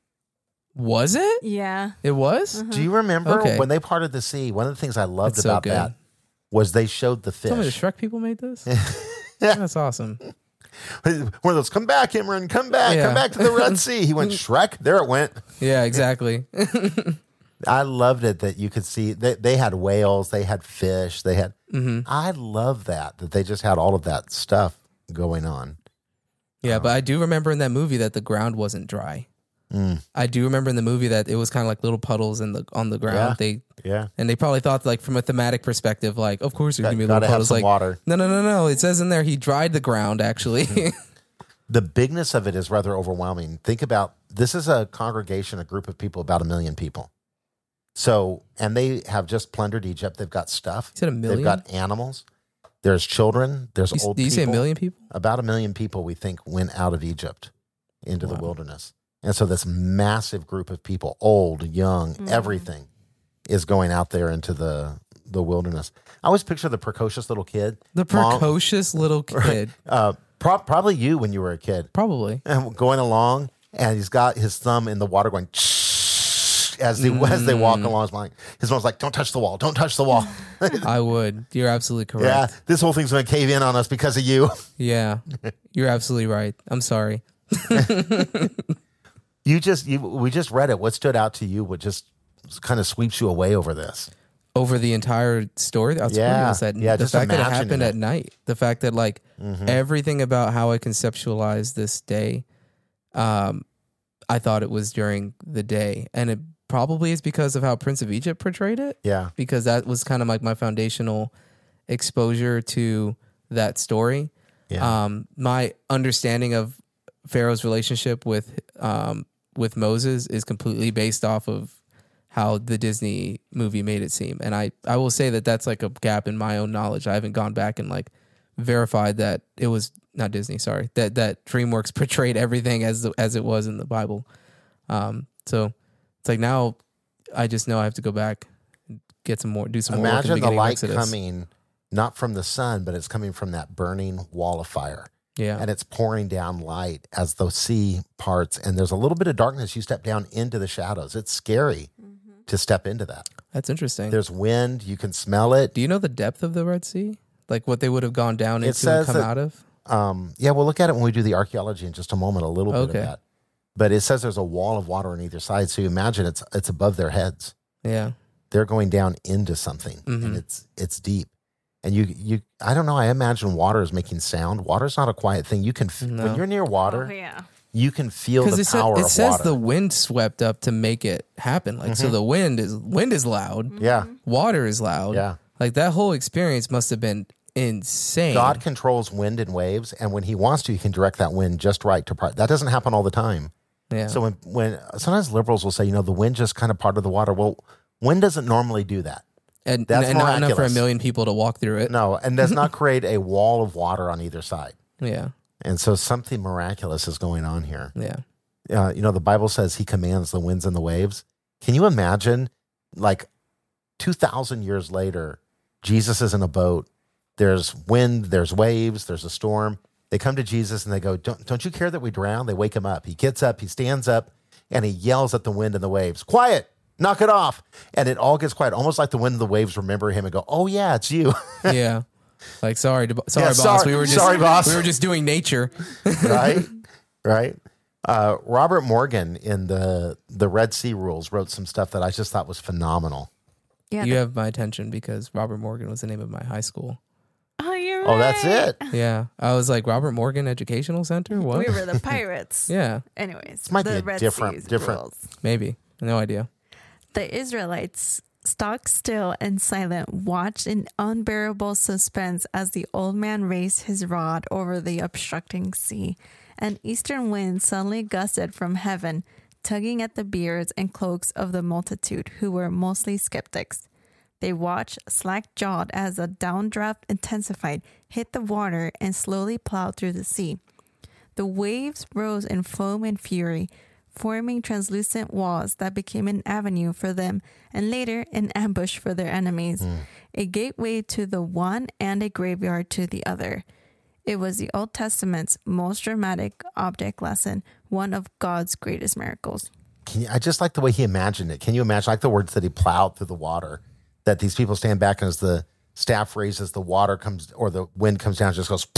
[SPEAKER 1] Was it?
[SPEAKER 2] Yeah.
[SPEAKER 1] It was?
[SPEAKER 3] Do you remember
[SPEAKER 1] Okay.
[SPEAKER 3] when they parted the sea? One of the things I loved
[SPEAKER 1] That's so
[SPEAKER 3] about
[SPEAKER 1] good.
[SPEAKER 3] that was they showed the
[SPEAKER 1] Tell me the
[SPEAKER 3] fish.
[SPEAKER 1] Shrek people made this? That's awesome.
[SPEAKER 3] One of those, come back, Imran, come back to the Red Sea. He went, Shrek, there it went.
[SPEAKER 1] Yeah, exactly.
[SPEAKER 3] I loved it that you could see they had whales, they had fish, they had.
[SPEAKER 1] Mm-hmm.
[SPEAKER 3] I love that they just had all of that stuff going on.
[SPEAKER 1] Yeah, but I do remember in that movie that the ground wasn't dry. I do remember in the movie that it was kind of like little puddles on the ground.
[SPEAKER 3] Yeah.
[SPEAKER 1] And they probably thought, like, from a thematic perspective, like, of course there's gonna be
[SPEAKER 3] Gotta
[SPEAKER 1] little
[SPEAKER 3] have
[SPEAKER 1] puddles.
[SPEAKER 3] some
[SPEAKER 1] Like,
[SPEAKER 3] water.
[SPEAKER 1] No. It says in there he dried the ground. Actually,
[SPEAKER 3] The bigness of it is rather overwhelming. Think about this is a congregation, a group of people, about 1 million people. So, and they have just plundered Egypt. They've got stuff.
[SPEAKER 1] You said 1 million?
[SPEAKER 3] They've got animals. There's children. There's old
[SPEAKER 1] do you
[SPEAKER 3] people.
[SPEAKER 1] say 1 million people?
[SPEAKER 3] About 1 million people, we think, went out of Egypt into the wilderness. And so this massive group of people, old, young, everything, is going out there into the wilderness. I always picture the precocious little kid.
[SPEAKER 1] The precocious little kid,
[SPEAKER 3] Probably you when you were a kid.
[SPEAKER 1] probably.
[SPEAKER 3] And going along, and he's got his thumb in the water going as they walk along. His mom's like, don't touch the wall. Don't touch the wall.
[SPEAKER 1] I would. You're absolutely
[SPEAKER 3] Yeah,
[SPEAKER 1] correct.
[SPEAKER 3] this whole thing's going to cave in on us because of you.
[SPEAKER 1] Yeah, you're absolutely right. I'm sorry.
[SPEAKER 3] We just read it. What stood out to you? What just kind of sweeps you away over this?
[SPEAKER 1] Over the entire story, that's
[SPEAKER 3] Yeah.
[SPEAKER 1] was that
[SPEAKER 3] Yeah,
[SPEAKER 1] the
[SPEAKER 3] just
[SPEAKER 1] fact that it
[SPEAKER 3] imagining
[SPEAKER 1] happened
[SPEAKER 3] it.
[SPEAKER 1] at night, the fact that like everything about how I conceptualized this day, I thought it was during the day, and it probably is because of how Prince of Egypt portrayed it.
[SPEAKER 3] Yeah.
[SPEAKER 1] Because that was kind of like my foundational exposure to that story.
[SPEAKER 3] Yeah.
[SPEAKER 1] My understanding of Pharaoh's relationship with Moses is completely based off of how the Disney movie made it seem. And I will say that that's like a gap in my own knowledge. I haven't gone back and like verified that it was not Disney, sorry, that DreamWorks portrayed everything as it was in the Bible. So it's like now I just know I have to go back and get some more, do some more work in
[SPEAKER 3] Imagine the
[SPEAKER 1] beginning of
[SPEAKER 3] light
[SPEAKER 1] Exodus.
[SPEAKER 3] coming not from the sun, but it's coming from that burning wall of fire.
[SPEAKER 1] Yeah.
[SPEAKER 3] And it's pouring down light as the sea parts, and there's a little bit of darkness. You step down into the shadows. It's scary to step into that.
[SPEAKER 1] That's interesting.
[SPEAKER 3] There's wind. You can smell it.
[SPEAKER 1] Do you know the depth of the Red Sea? Like what they would have gone down into and
[SPEAKER 3] says
[SPEAKER 1] come
[SPEAKER 3] that-
[SPEAKER 1] out of?
[SPEAKER 3] Yeah, we'll look at it when we do the archaeology in just a moment, a little bit
[SPEAKER 1] Okay.
[SPEAKER 3] of that. But it says there's a wall of water on either side. So you imagine it's above their heads.
[SPEAKER 1] Yeah.
[SPEAKER 3] They're going down into something, and it's deep. And you I don't know, I imagine water is making sound. Water's not a quiet thing. You can when you're near water,
[SPEAKER 2] Oh, yeah.
[SPEAKER 3] you can feel the
[SPEAKER 1] Because
[SPEAKER 3] power
[SPEAKER 1] it
[SPEAKER 3] of
[SPEAKER 1] says
[SPEAKER 3] water.
[SPEAKER 1] the wind swept up to make it happen. Like so the wind is loud.
[SPEAKER 3] Yeah.
[SPEAKER 1] Water is loud.
[SPEAKER 3] Yeah.
[SPEAKER 1] Like that whole experience must have been insane.
[SPEAKER 3] God controls wind and waves, and when he wants to, he can direct that wind just right to part. That doesn't happen all the time.
[SPEAKER 1] Yeah.
[SPEAKER 3] So when sometimes liberals will say, the wind just kind of part of the water. Well, wind doesn't normally do that.
[SPEAKER 1] and
[SPEAKER 3] that's
[SPEAKER 1] not enough for
[SPEAKER 3] miraculous.
[SPEAKER 1] 1 million people to walk through it.
[SPEAKER 3] No, and does not create a wall of water on either side.
[SPEAKER 1] Yeah.
[SPEAKER 3] And so something miraculous is going on here.
[SPEAKER 1] Yeah.
[SPEAKER 3] The Bible says he commands the winds and the waves. Can you imagine, like 2,000 years later, Jesus is in a boat. There's wind, there's waves, there's a storm. They come to Jesus and they go, don't you care that we drown? They wake him up. He gets up, he stands up, and he yells at the wind and the waves, quiet, knock it off. And it all gets quiet, almost like the wind and the waves remember him and go, oh yeah, it's you.
[SPEAKER 1] Yeah. Like, sorry, boss.
[SPEAKER 3] sorry-
[SPEAKER 1] We were just,
[SPEAKER 3] sorry, boss.
[SPEAKER 1] We were just doing nature.
[SPEAKER 3] Right? Right? Robert Morgan in the Red Sea Rules wrote some stuff that I just thought was phenomenal.
[SPEAKER 2] Yeah.
[SPEAKER 1] You have my attention because Robert Morgan was the name of my high school.
[SPEAKER 2] Oh, you're right.
[SPEAKER 3] Oh, that's it.
[SPEAKER 1] Yeah. I was like, Robert Morgan Educational Center? What?
[SPEAKER 2] We were the pirates.
[SPEAKER 1] Yeah,
[SPEAKER 2] Anyways,
[SPEAKER 3] This might be
[SPEAKER 2] the
[SPEAKER 3] a
[SPEAKER 2] Red
[SPEAKER 3] different-
[SPEAKER 2] Sea's
[SPEAKER 3] different-
[SPEAKER 2] rules.
[SPEAKER 1] maybe. No idea.
[SPEAKER 2] The Israelites, stock still and silent, watched in unbearable suspense as the old man raised his rod over the obstructing sea. An eastern wind suddenly gusted from heaven, tugging at the beards and cloaks of the multitude, who were mostly skeptics. They watched slack-jawed as the downdraft intensified, hit the water, and slowly plowed through the sea. The waves rose in foam and fury, forming translucent walls that became an avenue for them and later an ambush for their enemies, a gateway to the one and a graveyard to the other. It was the Old Testament's most dramatic object lesson, one of God's greatest miracles.
[SPEAKER 3] I just like the way he imagined it. Can you imagine, like the words that he plowed through the water, that these people stand back and as the staff raises, the water comes, or the wind comes down, it just goes,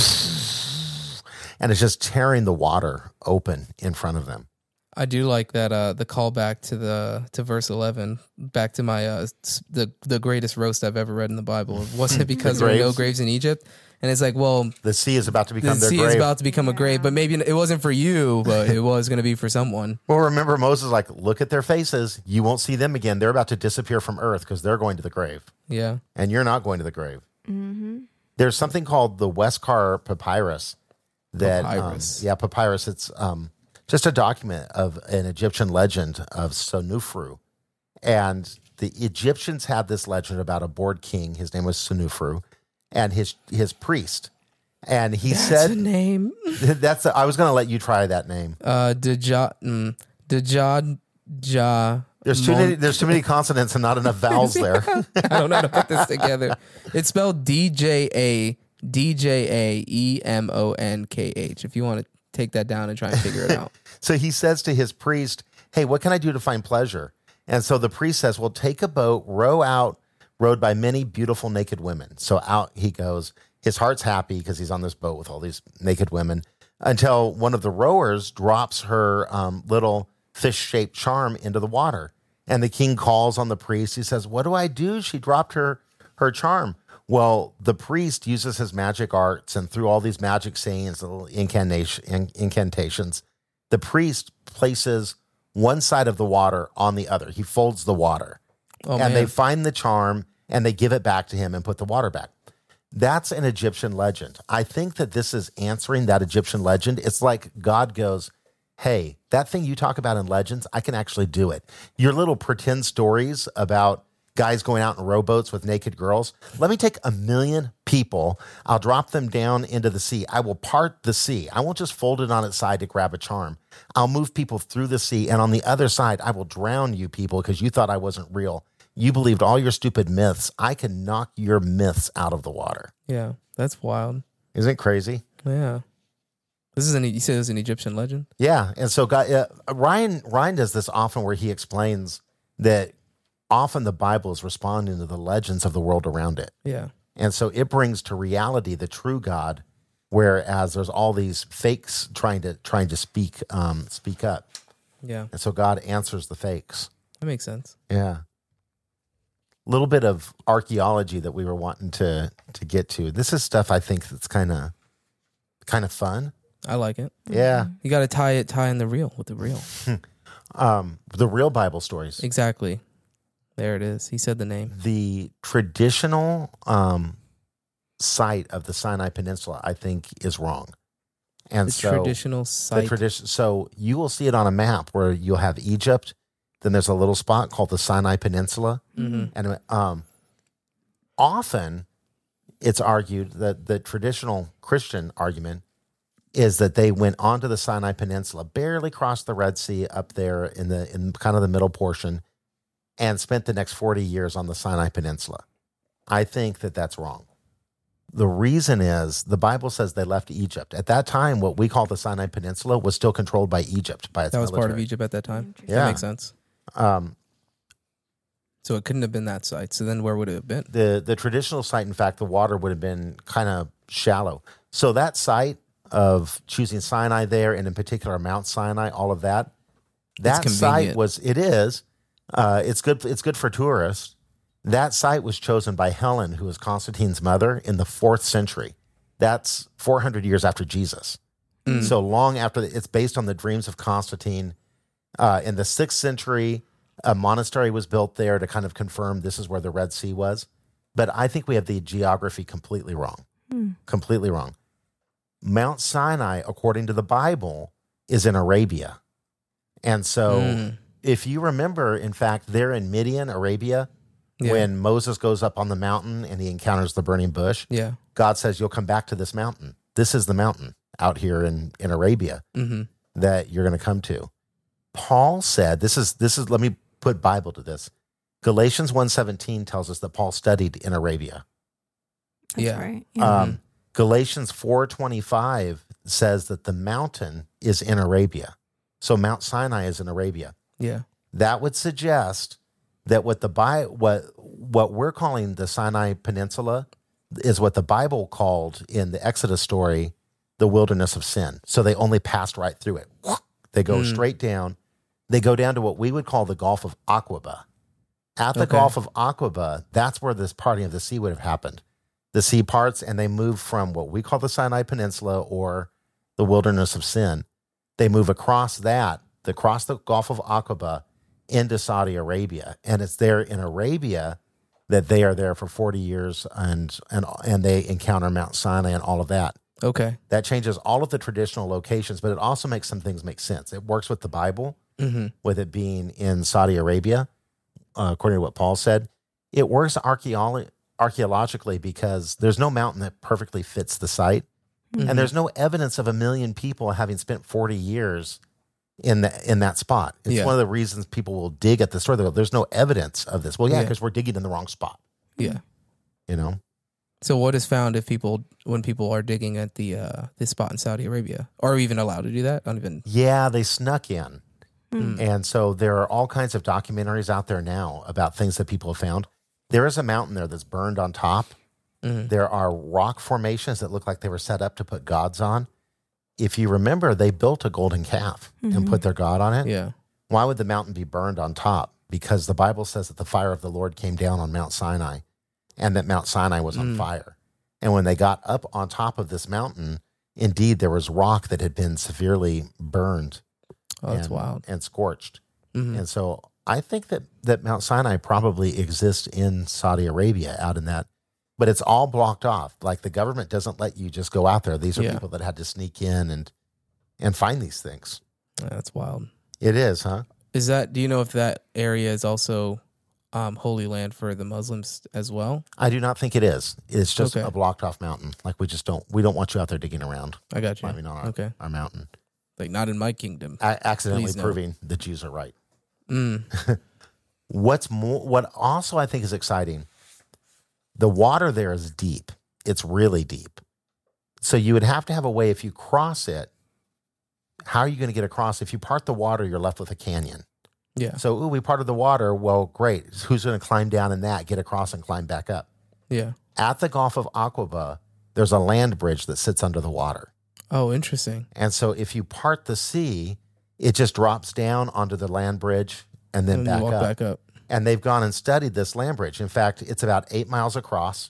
[SPEAKER 3] and it's just tearing the water open in front of them.
[SPEAKER 1] I do like that the callback to verse 11, back to my the greatest roast I've ever read in the Bible. Wasn't it because there were no
[SPEAKER 3] graves?
[SPEAKER 1] graves in Egypt? And it's like, well,
[SPEAKER 3] The sea is about to
[SPEAKER 1] the
[SPEAKER 3] become their
[SPEAKER 1] sea
[SPEAKER 3] grave.
[SPEAKER 1] is about to become a grave, but maybe it wasn't for you, but it was going to be for someone.
[SPEAKER 3] Well, remember Moses, like, look at their faces. You won't see them again. They're about to disappear from earth because they're going to the grave.
[SPEAKER 1] Yeah.
[SPEAKER 3] And you're not going to the grave. There's something called the Westcar Papyrus.
[SPEAKER 1] Papyrus.
[SPEAKER 3] Papyrus. It's just a document of an Egyptian legend of Senufru. And the Egyptians had this legend about a bored king. His name was Senufru, and his priest. And he
[SPEAKER 1] That's
[SPEAKER 3] said,
[SPEAKER 1] a name.
[SPEAKER 3] I was going to let you try that name.
[SPEAKER 1] Dejad
[SPEAKER 3] There's too many consonants and not enough vowels there.
[SPEAKER 1] I don't know how to put this together. It's spelled DJAEMONKH. If you want to take that down and try and figure it out.
[SPEAKER 3] So he says to his priest, hey, what can I do to find pleasure? And so the priest says, well, take a boat, row out, rowed by many beautiful naked women. So out he goes. His heart's happy because he's on this boat with all these naked women until one of the rowers drops her little fish-shaped charm into the water. And the king calls on the priest. He says, what do I do? She dropped her charm. Well, the priest uses his magic arts and through all these magic sayings, little incantations, the priest places one side of the water on the other. He folds the water.
[SPEAKER 1] Oh,
[SPEAKER 3] and
[SPEAKER 1] man.
[SPEAKER 3] they find the charm and they give it back to him and put the water back. That's an Egyptian legend. I think that this is answering that Egyptian legend. It's like God goes, hey, that thing you talk about in legends, I can actually do it. Your little pretend stories about guys going out in rowboats with naked girls. Let me take 1 million people. I'll drop them down into the sea. I will part the sea. I won't just fold it on its side to grab a charm. I'll move people through the sea. And on the other side, I will drown you people because you thought I wasn't real. You believed all your stupid myths. I can knock your myths out of the water.
[SPEAKER 1] Yeah, that's wild.
[SPEAKER 3] Isn't it crazy?
[SPEAKER 1] Yeah. You said it was an Egyptian legend?
[SPEAKER 3] Yeah. And so Ryan does this often where he explains that often the Bible is responding to the legends of the world around it.
[SPEAKER 1] Yeah.
[SPEAKER 3] And so it brings to reality the true God, whereas there's all these fakes trying to speak up.
[SPEAKER 1] Yeah.
[SPEAKER 3] And so God answers the fakes.
[SPEAKER 1] That makes sense.
[SPEAKER 3] Yeah. Little bit of archaeology that we were wanting to get to. This is stuff I think that's kind of fun.
[SPEAKER 1] I like it.
[SPEAKER 3] Yeah.
[SPEAKER 1] You got to tie in the real with the real.
[SPEAKER 3] The real Bible stories.
[SPEAKER 1] Exactly. There it is. He said the name.
[SPEAKER 3] The traditional site of the Sinai Peninsula, I think, is wrong. And
[SPEAKER 1] The
[SPEAKER 3] so
[SPEAKER 1] traditional site.
[SPEAKER 3] the tradition. So you will see it on a map where you'll have Egypt. Then there's a little spot called the Sinai Peninsula, and often it's argued that the traditional Christian argument is that they went onto the Sinai Peninsula, barely crossed the Red Sea up there in kind of the middle portion, and spent the next 40 years on the Sinai Peninsula. I think that that's wrong. The reason is the Bible says they left Egypt. At that time, what we call the Sinai Peninsula was still controlled by Egypt, by its
[SPEAKER 1] That was part of
[SPEAKER 3] military.
[SPEAKER 1] Egypt at that time.
[SPEAKER 3] Yeah.
[SPEAKER 1] That makes sense. So it couldn't have been that site. So then where would it have been?
[SPEAKER 3] The traditional site, in fact, the water would have been kind of shallow. So that site of choosing Sinai there, and in particular Mount Sinai, all of that, that site
[SPEAKER 1] convenient.
[SPEAKER 3] it's good for tourists. That site was chosen by Helen, who was Constantine's mother, in the 4th century. That's 400 years after Jesus. So long after, it's based on the dreams of Constantine. In the 6th century, a monastery was built there to kind of confirm this is where the Red Sea was. But I think we have the geography completely wrong. Completely wrong. Mount Sinai, according to the Bible, is in Arabia. And so if you remember, in fact, they're in Midian, Arabia, when Moses goes up on the mountain and he encounters the burning bush.
[SPEAKER 1] Yeah.
[SPEAKER 3] God says, you'll come back to this mountain. This is the mountain out here in Arabia that you're going to come to. Paul said, this is, let me put Bible to this. Galatians 1:17 tells us that Paul studied in Arabia.
[SPEAKER 2] That's right. Yeah.
[SPEAKER 3] Galatians 4:25 says that the mountain is in Arabia. So Mount Sinai is in Arabia.
[SPEAKER 1] Yeah.
[SPEAKER 3] That would suggest that what we're calling the Sinai Peninsula is what the Bible called in the Exodus story the wilderness of sin. So they only passed right through it. They go straight down. They go down to what we would call the Gulf of Aqaba. At the Gulf of Aqaba, that's where this parting of the sea would have happened. The sea parts, and they move from what we call the Sinai Peninsula or the wilderness of sin. They move across the Gulf of Aqaba into Saudi Arabia. And it's there in Arabia that they are there for 40 years and they encounter Mount Sinai and all of that.
[SPEAKER 1] Okay.
[SPEAKER 3] That changes all of the traditional locations, but it also makes some things make sense. It works with the Bible, with it being in Saudi Arabia, according to what Paul said. It works archaeologically because there's no mountain that perfectly fits the site. And there's no evidence of 1 million people having spent 40 years in that spot. It's one of the reasons people will dig at the store. They go, there's no evidence of this. Well, because we're digging in the wrong spot.
[SPEAKER 1] Yeah.
[SPEAKER 3] You know?
[SPEAKER 1] So what is found when people are digging at this spot in Saudi Arabia? Are we even allowed to do that?
[SPEAKER 3] Yeah, they snuck in. And so there are all kinds of documentaries out there now about things that people have found. There is a mountain there that's burned on top. There are rock formations that look like they were set up to put gods on. If you remember, they built a golden calf and put their god on it.
[SPEAKER 1] Yeah.
[SPEAKER 3] Why would the mountain be burned on top? Because the Bible says that the fire of the Lord came down on Mount Sinai and that Mount Sinai was on fire. And when they got up on top of this mountain, indeed, there was rock that had been severely burned
[SPEAKER 1] That's wild.
[SPEAKER 3] And scorched. And so I think that Mount Sinai probably exists in Saudi Arabia out in that. But it's all blocked off. Like the government doesn't let you just go out there. These are people that had to sneak in and find these things.
[SPEAKER 1] Yeah, that's wild.
[SPEAKER 3] It is, huh?
[SPEAKER 1] Do you know if that area is also holy land for the Muslims as well?
[SPEAKER 3] I do not think it is. It's just a blocked off mountain. Like we don't want you out there digging around.
[SPEAKER 1] I got you.
[SPEAKER 3] Climbing on our mountain.
[SPEAKER 1] Like not in my kingdom.
[SPEAKER 3] Accidentally proving the Jews are right. What also I think is exciting, the water there is deep. It's really deep. So you would have to have a way, if you cross it, how are you going to get across? If you part the water, you're left with a canyon.
[SPEAKER 1] Yeah.
[SPEAKER 3] So, we parted the water. Well, great. Who's going to climb down in that, get across and climb back up?
[SPEAKER 1] Yeah.
[SPEAKER 3] At the Gulf of Aqaba, there's a land bridge that sits under the water.
[SPEAKER 1] Oh, interesting.
[SPEAKER 3] And so if you part the sea, it just drops down onto the land bridge and then back up. And they've gone and studied this land bridge. In fact, it's about 8 miles across,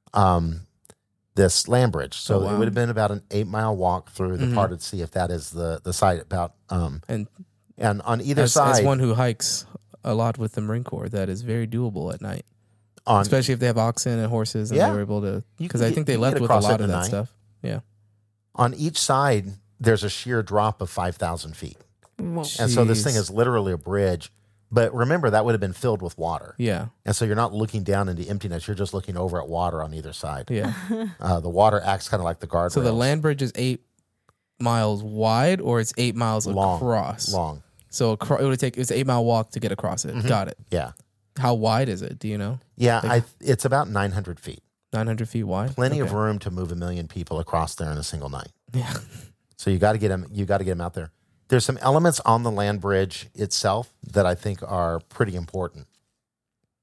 [SPEAKER 3] this land bridge. So it would have been about an 8-mile walk through the parted sea, if that is the site. About and on either side,
[SPEAKER 1] as one who hikes a lot with the Marine Corps, that is very doable at night, especially if they have oxen and horses, and they were able to. Because I think they left with a lot of that stuff. Yeah.
[SPEAKER 3] On each side, there's a sheer drop of 5,000 feet, and so this thing is literally a bridge. But remember, that would have been filled with water.
[SPEAKER 1] Yeah.
[SPEAKER 3] And so you're not looking down into emptiness. You're just looking over at water on either side.
[SPEAKER 1] Yeah.
[SPEAKER 3] The water acts kind of like the guardrails.
[SPEAKER 1] So the land bridge is 8 miles wide, or it's 8 miles across?
[SPEAKER 3] Long.
[SPEAKER 1] So it's an 8-mile walk to get across it. Got it.
[SPEAKER 3] Yeah.
[SPEAKER 1] How wide is it? Do you know?
[SPEAKER 3] Yeah, it's about 900 feet.
[SPEAKER 1] 900 feet wide?
[SPEAKER 3] Plenty of room to move 1 million people across there in a single night.
[SPEAKER 1] Yeah.
[SPEAKER 3] So you got to get them. You got to get them out there. There's some elements on the land bridge itself that I think are pretty important.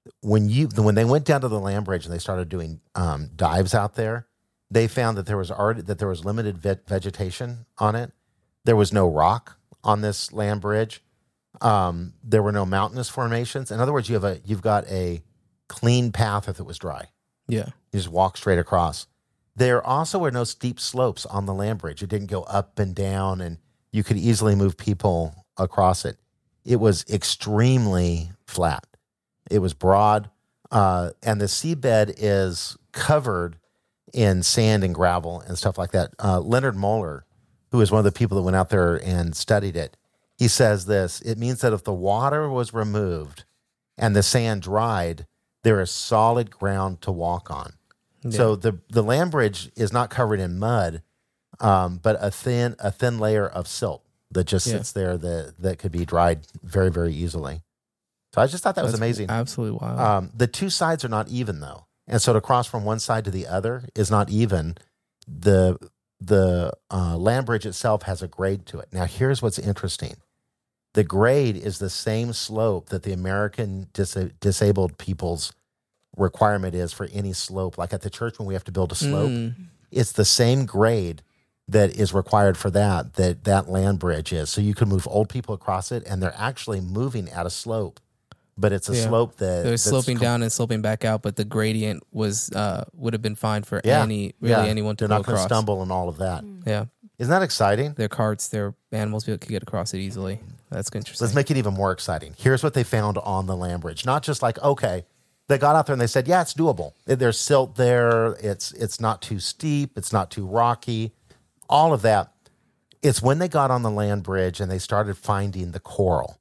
[SPEAKER 3] when they went down to the land bridge and they started doing dives out there, they found that there was limited vegetation on it. There was no rock on this land bridge. There were no mountainous formations. In other words, you've got a clean path if it was dry.
[SPEAKER 1] Yeah.
[SPEAKER 3] You just walk straight across. There also were no steep slopes on the land bridge. It didn't go up and down, and you could easily move people across it. It was extremely flat. It was broad, and the seabed is covered in sand and gravel and stuff like that. Leonard Moeller, who is one of the people that went out there and studied it, he says this: it means that if the water was removed and the sand dried, there is solid ground to walk on. Yeah. So the land bridge is not covered in mud, but a thin layer of silt that just sits there that could be dried very, very easily. So I just thought that's amazing.
[SPEAKER 1] Absolutely wild.
[SPEAKER 3] The two sides are not even though, and so to cross from one side to the other is not even. The land bridge itself has a grade to it. Now here's what's interesting: the grade is the same slope that the American disabled people's requirement is for any slope. Like at the church when we have to build a slope, it's the same grade that is required for that land bridge is. So you can move old people across it, and they're actually moving at a slope, but it's a slope that
[SPEAKER 1] they're sloping down and sloping back out. But the gradient would have been fine for anyone to
[SPEAKER 3] they're
[SPEAKER 1] go across.
[SPEAKER 3] They're not going to stumble and all of that.
[SPEAKER 1] Yeah,
[SPEAKER 3] isn't that exciting?
[SPEAKER 1] Their carts, their animals could get across it easily. That's interesting.
[SPEAKER 3] Let's make it even more exciting. Here's what they found on the land bridge. Not just like, okay, they got out there and they said, yeah, it's doable. There's silt there. It's not too steep. It's not too rocky. All of that. It's when they got on the land bridge and they started finding the coral.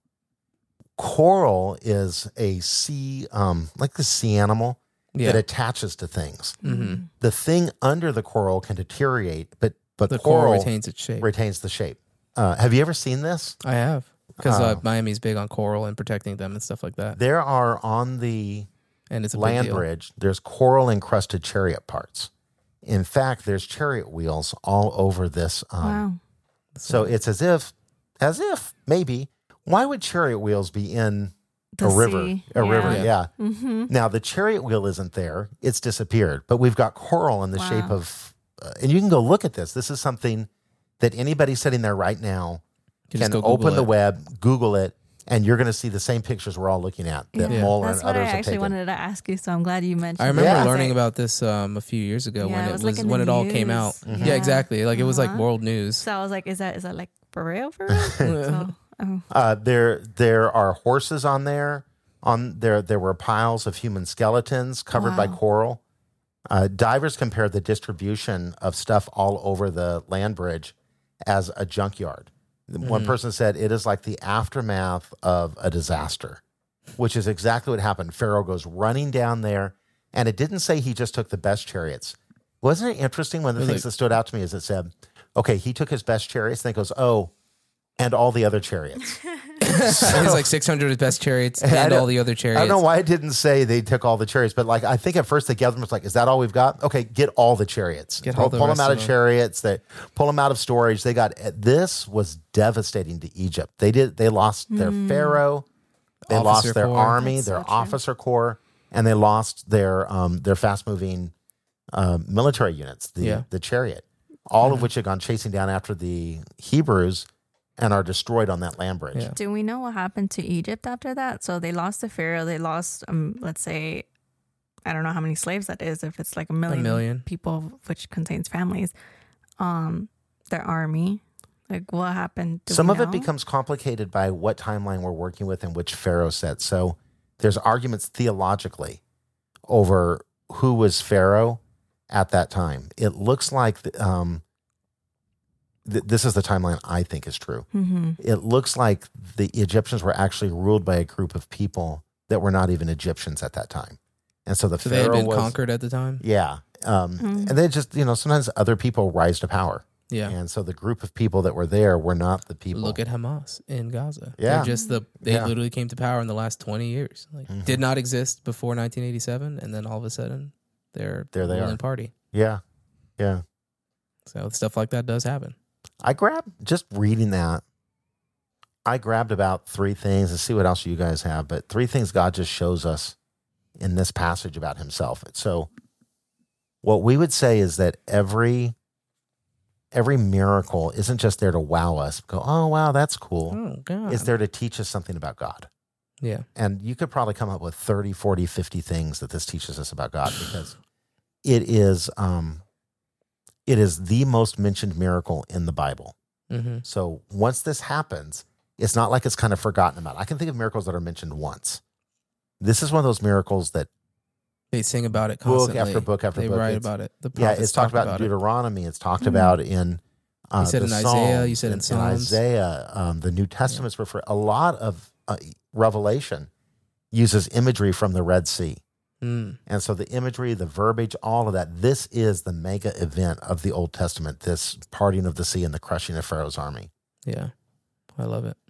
[SPEAKER 3] Coral is a sea, like the sea animal that attaches to things.
[SPEAKER 1] Mm-hmm.
[SPEAKER 3] The thing under the coral can deteriorate, but
[SPEAKER 1] the
[SPEAKER 3] coral
[SPEAKER 1] retains its shape.
[SPEAKER 3] Retains the shape. Have you ever seen this?
[SPEAKER 1] I have, because Miami's big on coral and protecting them and stuff like that.
[SPEAKER 3] There are on the
[SPEAKER 1] it's a
[SPEAKER 3] land bridge, there's coral encrusted chariot parts. In fact, there's chariot wheels all over this.
[SPEAKER 2] Wow.
[SPEAKER 3] So it's as if maybe, why would chariot wheels be in
[SPEAKER 2] The
[SPEAKER 3] a river?
[SPEAKER 2] sea.
[SPEAKER 3] River, yeah.
[SPEAKER 2] Mm-hmm.
[SPEAKER 3] Now the chariot wheel isn't there; it's disappeared. But we've got coral in the shape of, and you can go look at this. This is something that anybody sitting there right now can open the web, Google it, and you're going to see the same pictures we're all looking at that Moeller and
[SPEAKER 4] That's what I
[SPEAKER 3] others have
[SPEAKER 4] actually
[SPEAKER 3] taken.
[SPEAKER 4] wanted to ask you, so I'm glad you mentioned
[SPEAKER 1] I remember
[SPEAKER 4] it.
[SPEAKER 1] learning about this a few years ago when it was
[SPEAKER 4] in the
[SPEAKER 1] when it all came
[SPEAKER 4] news.
[SPEAKER 1] out.
[SPEAKER 4] Mhm.
[SPEAKER 1] Yeah, exactly. Like it was like world news.
[SPEAKER 4] So I was like, is that like for real? So,
[SPEAKER 3] There are horses on there. There were piles of human skeletons covered by coral. Divers compared the distribution of stuff all over the land bridge as a junkyard. One person said it is like the aftermath of a disaster, which is exactly what happened. Pharaoh goes running down there, and it didn't say he just took the best chariots. Wasn't it interesting? One of the things that stood out to me is it said, okay, he took his best chariots, and then it goes, oh, and all the other chariots.
[SPEAKER 1] It was like 600 of his best chariots and all the other chariots.
[SPEAKER 3] I don't know why it didn't say they took all the chariots, but like I think at first they gathered them. It's like, is that all we've got? Okay, get all the chariots. Pull them out of chariots. They pull them out of storage. They got this was devastating to Egypt. They lost their pharaoh, they lost their army, their officer corps, and they lost their fast moving military units, the chariot, all of which had gone chasing down after the Hebrews and are destroyed on that land bridge.
[SPEAKER 1] Yeah.
[SPEAKER 4] do we know what happened to Egypt after that? So they lost the pharaoh. They lost, let's say, I don't know how many slaves that is. If it's like a million people, which contains families, their army. Like what happened?
[SPEAKER 3] Some of it becomes complicated by what timeline we're working with and which pharaoh set. So there's arguments theologically over who was pharaoh at that time. It looks like this is the timeline I think is true.
[SPEAKER 4] Mm-hmm.
[SPEAKER 3] It looks like the Egyptians were actually ruled by a group of people that were not even Egyptians at that time. And so
[SPEAKER 1] they
[SPEAKER 3] pharaoh
[SPEAKER 1] had been
[SPEAKER 3] was
[SPEAKER 1] conquered at the time?
[SPEAKER 3] Yeah. And they just, sometimes other people rise to power.
[SPEAKER 1] Yeah.
[SPEAKER 3] And so the group of people that were there were not the people.
[SPEAKER 1] Look at Hamas in Gaza.
[SPEAKER 3] Yeah.
[SPEAKER 1] They're just they literally came to power in the last 20 years. Like did not exist before 1987, and then all of a sudden they're
[SPEAKER 3] There they
[SPEAKER 1] ruling
[SPEAKER 3] are.
[SPEAKER 1] party.
[SPEAKER 3] Yeah. Yeah.
[SPEAKER 1] So stuff like that does happen.
[SPEAKER 3] I grabbed, just reading that, I grabbed about 3 things. Let's see what else you guys have. But 3 things God just shows us in this passage about himself. So what we would say is that every miracle isn't just there to wow us, go, oh, wow, that's cool.
[SPEAKER 1] Oh, God.
[SPEAKER 3] It's there to teach us something about God.
[SPEAKER 1] Yeah.
[SPEAKER 3] And you could probably come up with 30, 40, 50 things that this teaches us about God, because it is the most mentioned miracle in the Bible.
[SPEAKER 1] Mm-hmm.
[SPEAKER 3] So once this happens, it's not like it's kind of forgotten about. I can think of miracles that are mentioned once. This is one of those miracles that
[SPEAKER 1] they sing about it constantly.
[SPEAKER 3] Book after book after
[SPEAKER 1] they
[SPEAKER 3] book.
[SPEAKER 1] They write about it. The
[SPEAKER 3] yeah, it's talked about in Deuteronomy. It's talked about in
[SPEAKER 1] you said in
[SPEAKER 3] Psalms,
[SPEAKER 1] Isaiah. You said in Psalms.
[SPEAKER 3] Isaiah. The New Testament's refer. A lot of Revelation uses imagery from the Red Sea.
[SPEAKER 1] Mm.
[SPEAKER 3] And so the imagery, the verbiage, all of that, this is the mega event of the Old Testament, this parting of the sea and the crushing of Pharaoh's army.
[SPEAKER 1] Yeah, I love it.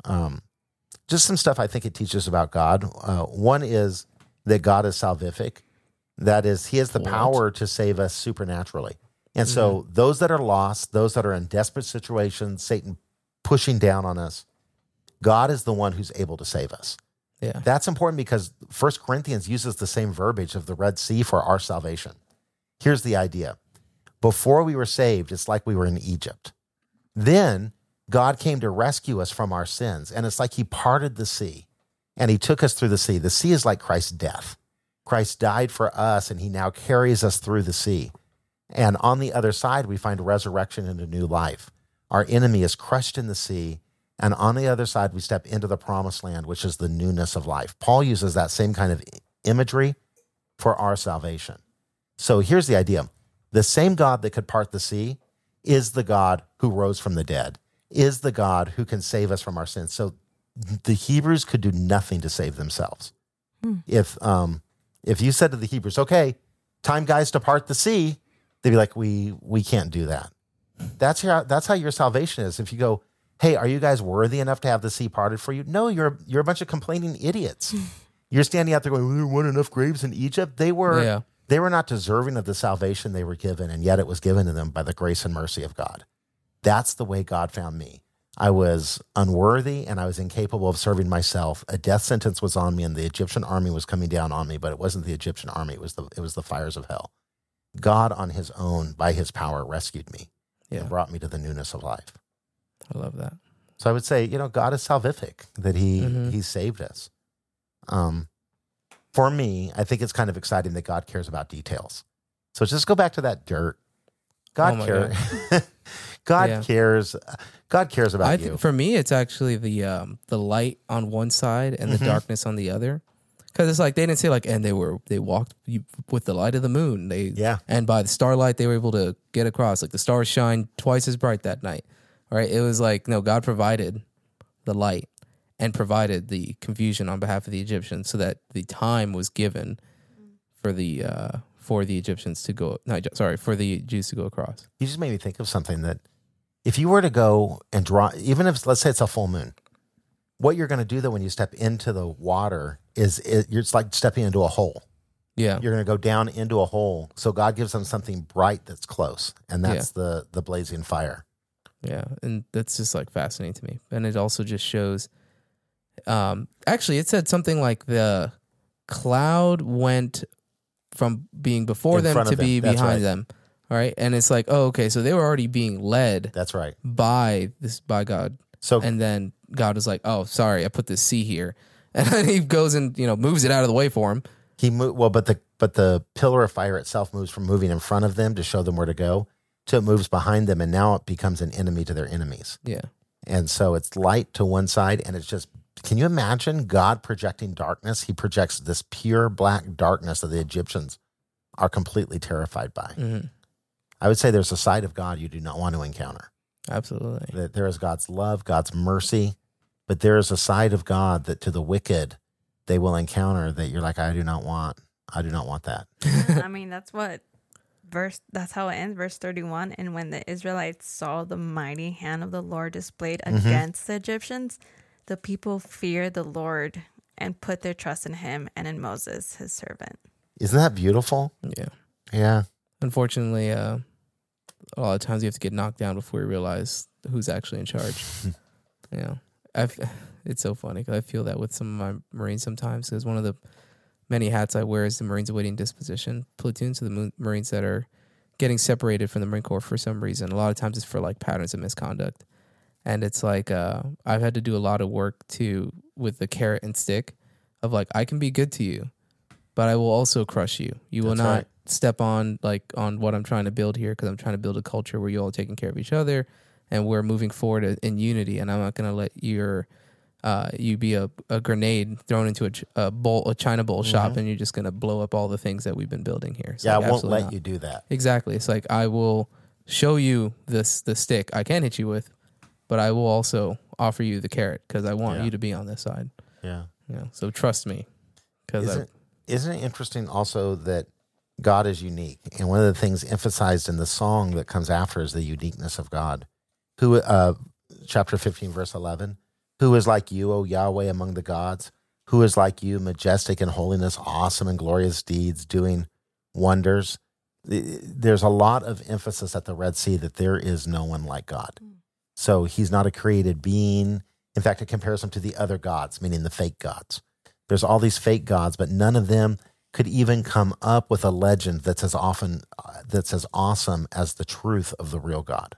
[SPEAKER 3] Just some stuff I think it teaches about God. One is that God is salvific. That is, he has the power to save us supernaturally. And so those that are lost, those that are in desperate situations, Satan pushing down on us, God is the one who's able to save us.
[SPEAKER 1] Yeah.
[SPEAKER 3] That's important because 1 Corinthians uses the same verbiage of the Red Sea for our salvation. Here's the idea. Before we were saved, it's like we were in Egypt. Then God came to rescue us from our sins, and it's like he parted the sea, and he took us through the sea. The sea is like Christ's death. Christ died for us, and he now carries us through the sea. And on the other side, we find resurrection into new life. Our enemy is crushed in the sea, and on the other side, we step into the promised land, which is the newness of life. Paul uses that same kind of imagery for our salvation. So here's the idea. The same God that could part the sea is the God who rose from the dead, is the God who can save us from our sins. So the Hebrews could do nothing to save themselves. If you said to the Hebrews, okay, time guys to part the sea, they'd be like, we can't do that. That's how your salvation is. If you go, hey, are you guys worthy enough to have the sea parted for you? No, you're a bunch of complaining idiots. You're standing out there going, there weren't enough graves in Egypt. They were not deserving of the salvation they were given, and yet it was given to them by the grace and mercy of God. That's the way God found me. I was unworthy and I was incapable of serving myself. A death sentence was on me, and the Egyptian army was coming down on me, but it wasn't the Egyptian army. It was the fires of hell. God on his own, by his power, rescued me and brought me to the newness of life.
[SPEAKER 1] I love that.
[SPEAKER 3] So I would say, God is salvific, that he saved us. For me, I think it's kind of exciting that God cares about details. So just go back to that dirt. God cares. God cares. God cares about you.
[SPEAKER 1] For me, it's actually the light on one side and the darkness on the other. Because it's like they didn't say and they walked with the light of the moon. And by the starlight they were able to get across. Like the stars shine twice as bright that night. Right? It was like, no, God provided the light and provided the confusion on behalf of the Egyptians, so that the time was given for the Egyptians to go. For the Jews to go across. You
[SPEAKER 3] just made me think of something that if you were to go and draw, even if let's say it's a full moon, what you're going to do though when you step into the water is you're just like stepping into a hole.
[SPEAKER 1] Yeah,
[SPEAKER 3] you're going to go down into a hole. So God gives them something bright that's close, and that's the blazing fire.
[SPEAKER 1] Yeah, and that's just fascinating to me. And it also just shows, actually it said something like the cloud went from being before them to be behind them. All right. And it's like, oh, okay, so they were already being led.
[SPEAKER 3] That's right.
[SPEAKER 1] By God. So, and then God was like, oh, sorry, I put this sea here. And then he goes and, moves it out of the way for him.
[SPEAKER 3] But the pillar of fire itself moves from moving in front of them to show them where to go to it moves behind them, and now it becomes an enemy to their enemies.
[SPEAKER 1] Yeah.
[SPEAKER 3] And so it's light to one side, and it's just, can you imagine God projecting darkness? He projects this pure black darkness that the Egyptians are completely terrified by. Mm-hmm. I would say there's a side of God you do not want to encounter.
[SPEAKER 1] Absolutely.
[SPEAKER 3] That there is God's love, God's mercy, but there is a side of God that to the wicked they will encounter that you're like, I do not want that.
[SPEAKER 4] I mean, that's how it ends, verse 31. And when the Israelites saw the mighty hand of the Lord displayed against the Egyptians, the people feared the Lord and put their trust in him and in Moses, his servant.
[SPEAKER 3] Isn't that beautiful?
[SPEAKER 1] Yeah.
[SPEAKER 3] Yeah.
[SPEAKER 1] Unfortunately, a lot of times you have to get knocked down before you realize who's actually in charge. It's so funny because I feel that with some of my Marines sometimes, because one of the many hats I wear as the Marines awaiting disposition platoon. So the Marines that are getting separated from the Marine Corps for some reason. A lot of times it's for like patterns of misconduct. And it's like I've had to do a lot of work with the carrot and stick of like, I can be good to you, but I will also crush you. You will not step on what I'm trying to build here, because I'm trying to build a culture where you're all taking care of each other and we're moving forward in unity. And I'm not going to let you be a grenade thrown into a China bowl shop, and you're just going to blow up all the things that we've been building here.
[SPEAKER 3] So I won't let you do that.
[SPEAKER 1] Exactly. It's like, I will show you the stick I can hit you with, but I will also offer you the carrot because I want you to be on this side.
[SPEAKER 3] Yeah.
[SPEAKER 1] So trust me.
[SPEAKER 3] Isn't it interesting also that God is unique? And one of the things emphasized in the song that comes after is the uniqueness of God. Chapter 15, verse 11. Who is like you, O Yahweh, among the gods? Who is like you, majestic in holiness, awesome in glorious deeds, doing wonders? There's a lot of emphasis at the Red Sea that there is no one like God. So he's not a created being. In fact, it compares him to the other gods, meaning the fake gods. There's all these fake gods, but none of them could even come up with a legend that's as awesome as the truth of the real God.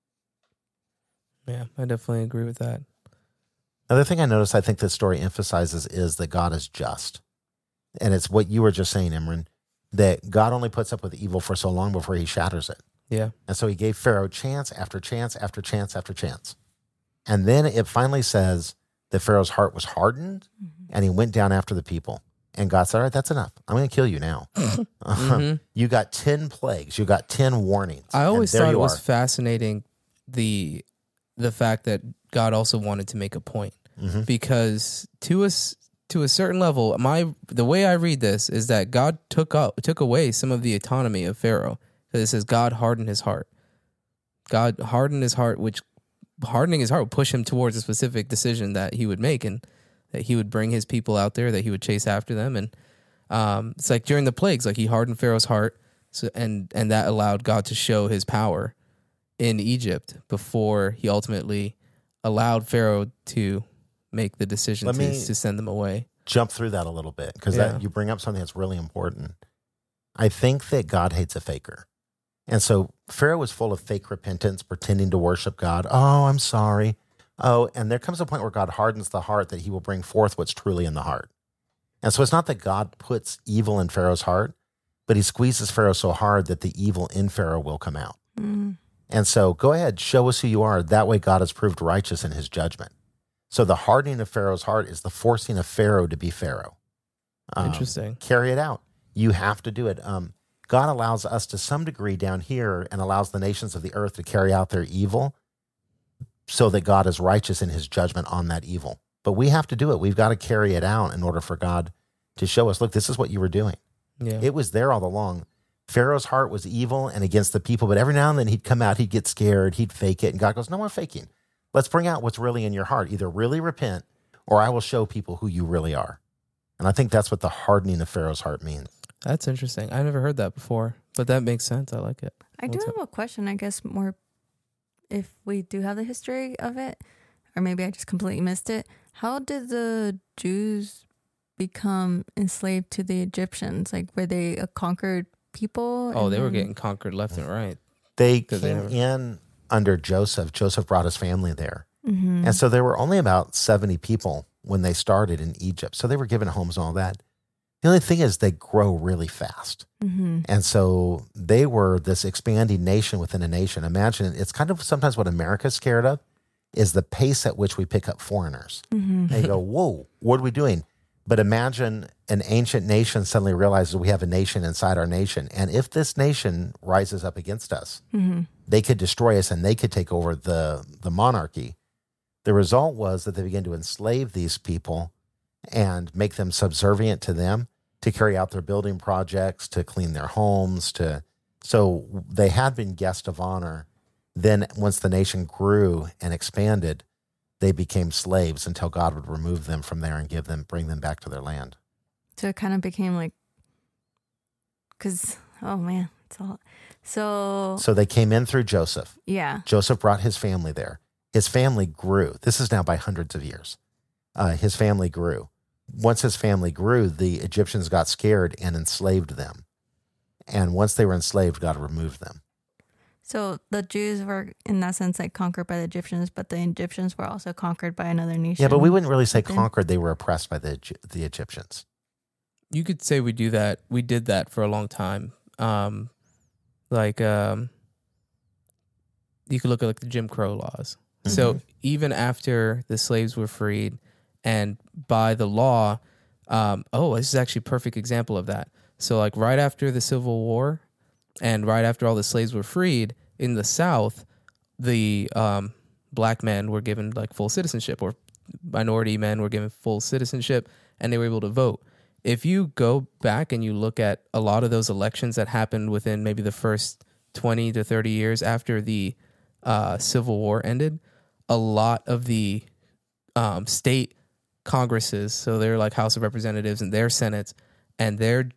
[SPEAKER 1] Yeah, I definitely agree with that.
[SPEAKER 3] Another thing I noticed, I think this story emphasizes, is that God is just. And it's what you were just saying, Imran, that God only puts up with evil for so long before he shatters it.
[SPEAKER 1] Yeah.
[SPEAKER 3] And so he gave Pharaoh chance after chance after chance after chance. And then it finally says that Pharaoh's heart was hardened, and he went down after the people. And God said, all right, that's enough. I'm going to kill you now. You got 10 plagues. You got 10 warnings.
[SPEAKER 1] I always thought it was fascinating, the fact that God also wanted to make a point, because to a certain level, the way I read this is that God took away some of the autonomy of Pharaoh. Because it says God hardened his heart. God hardened his heart, which hardening his heart would push him towards a specific decision that he would make, and that he would bring his people out there, that he would chase after them. And it's like during the plagues, like he hardened Pharaoh's heart, and that allowed God to show his power in Egypt before he ultimately allowed Pharaoh to make the decision to send them away.
[SPEAKER 3] Jump through that a little bit, because you bring up something that's really important. I think that God hates a faker. And so Pharaoh was full of fake repentance, pretending to worship God. Oh, I'm sorry. Oh, and there comes a point where God hardens the heart that he will bring forth what's truly in the heart. And so it's not that God puts evil in Pharaoh's heart, but he squeezes Pharaoh so hard that the evil in Pharaoh will come out. And so go ahead, show us who you are. That way God is proved righteous in his judgment. So the hardening of Pharaoh's heart is the forcing of Pharaoh to be Pharaoh.
[SPEAKER 1] Interesting.
[SPEAKER 3] Carry it out. You have to do it. God allows us to some degree down here, and allows the nations of the earth to carry out their evil so that God is righteous in his judgment on that evil. But we have to do it. We've got to carry it out in order for God to show us, look, this is what you were doing.
[SPEAKER 1] Yeah.
[SPEAKER 3] It was there all along. Pharaoh's heart was evil and against the people, but every now and then he'd come out, he'd get scared, he'd fake it, and God goes, no more faking. Let's bring out what's really in your heart. Either really repent, or I will show people who you really are. And I think that's what the hardening of Pharaoh's heart means.
[SPEAKER 1] That's interesting. I never heard that before, but that makes sense. I like it.
[SPEAKER 4] I do have a question, I guess, more if we do have the history of it, or maybe I just completely missed it. How did the Jews become enslaved to the Egyptians? Like, were they a conquered people?
[SPEAKER 1] Oh, they were getting conquered left and right.
[SPEAKER 3] They came in under Joseph. Joseph brought his family there. And so there were only about 70 people when they started in Egypt. So they were given homes and all that. The only thing is they grow really fast. And so they were this expanding nation within a nation. Imagine, it's kind of sometimes what America's scared of is the pace at which we pick up foreigners. They go, whoa, what are we doing? But imagine an ancient nation suddenly realizes we have a nation inside our nation. And if this nation rises up against us, they could destroy us and they could take over the monarchy. The result was that they began to enslave these people and make them subservient to them, to carry out their building projects, to clean their homes. So they had been guests of honor. Then once the nation grew and expanded, they became slaves until God would remove them from there and bring them back to their land.
[SPEAKER 4] So it kind of became like, because, oh man, it's all. So
[SPEAKER 3] they came in through Joseph.
[SPEAKER 4] Yeah.
[SPEAKER 3] Joseph brought his family there. His family grew. This is now by hundreds of years. His family grew. once his family grew, the Egyptians got scared and enslaved them. And once they were enslaved, God removed them.
[SPEAKER 4] So the Jews were, in that sense, like conquered by the Egyptians, but the Egyptians were also conquered by another nation.
[SPEAKER 3] Yeah, but we wouldn't really say conquered. They were oppressed by the Egyptians.
[SPEAKER 1] You could say we do that. We did that for a long time. You could look at like the Jim Crow laws. Mm-hmm. So even after the slaves were freed, and by the law, this is actually a perfect example of that. So like right after the Civil War, and right after all the slaves were freed in the South, the black men were given like full citizenship, or minority men were given full citizenship, and they were able to vote. If you go back and you look at a lot of those elections that happened within maybe the first 20 to 30 years after the Civil War ended, a lot of the state congresses, so they're like House of Representatives and their Senates and their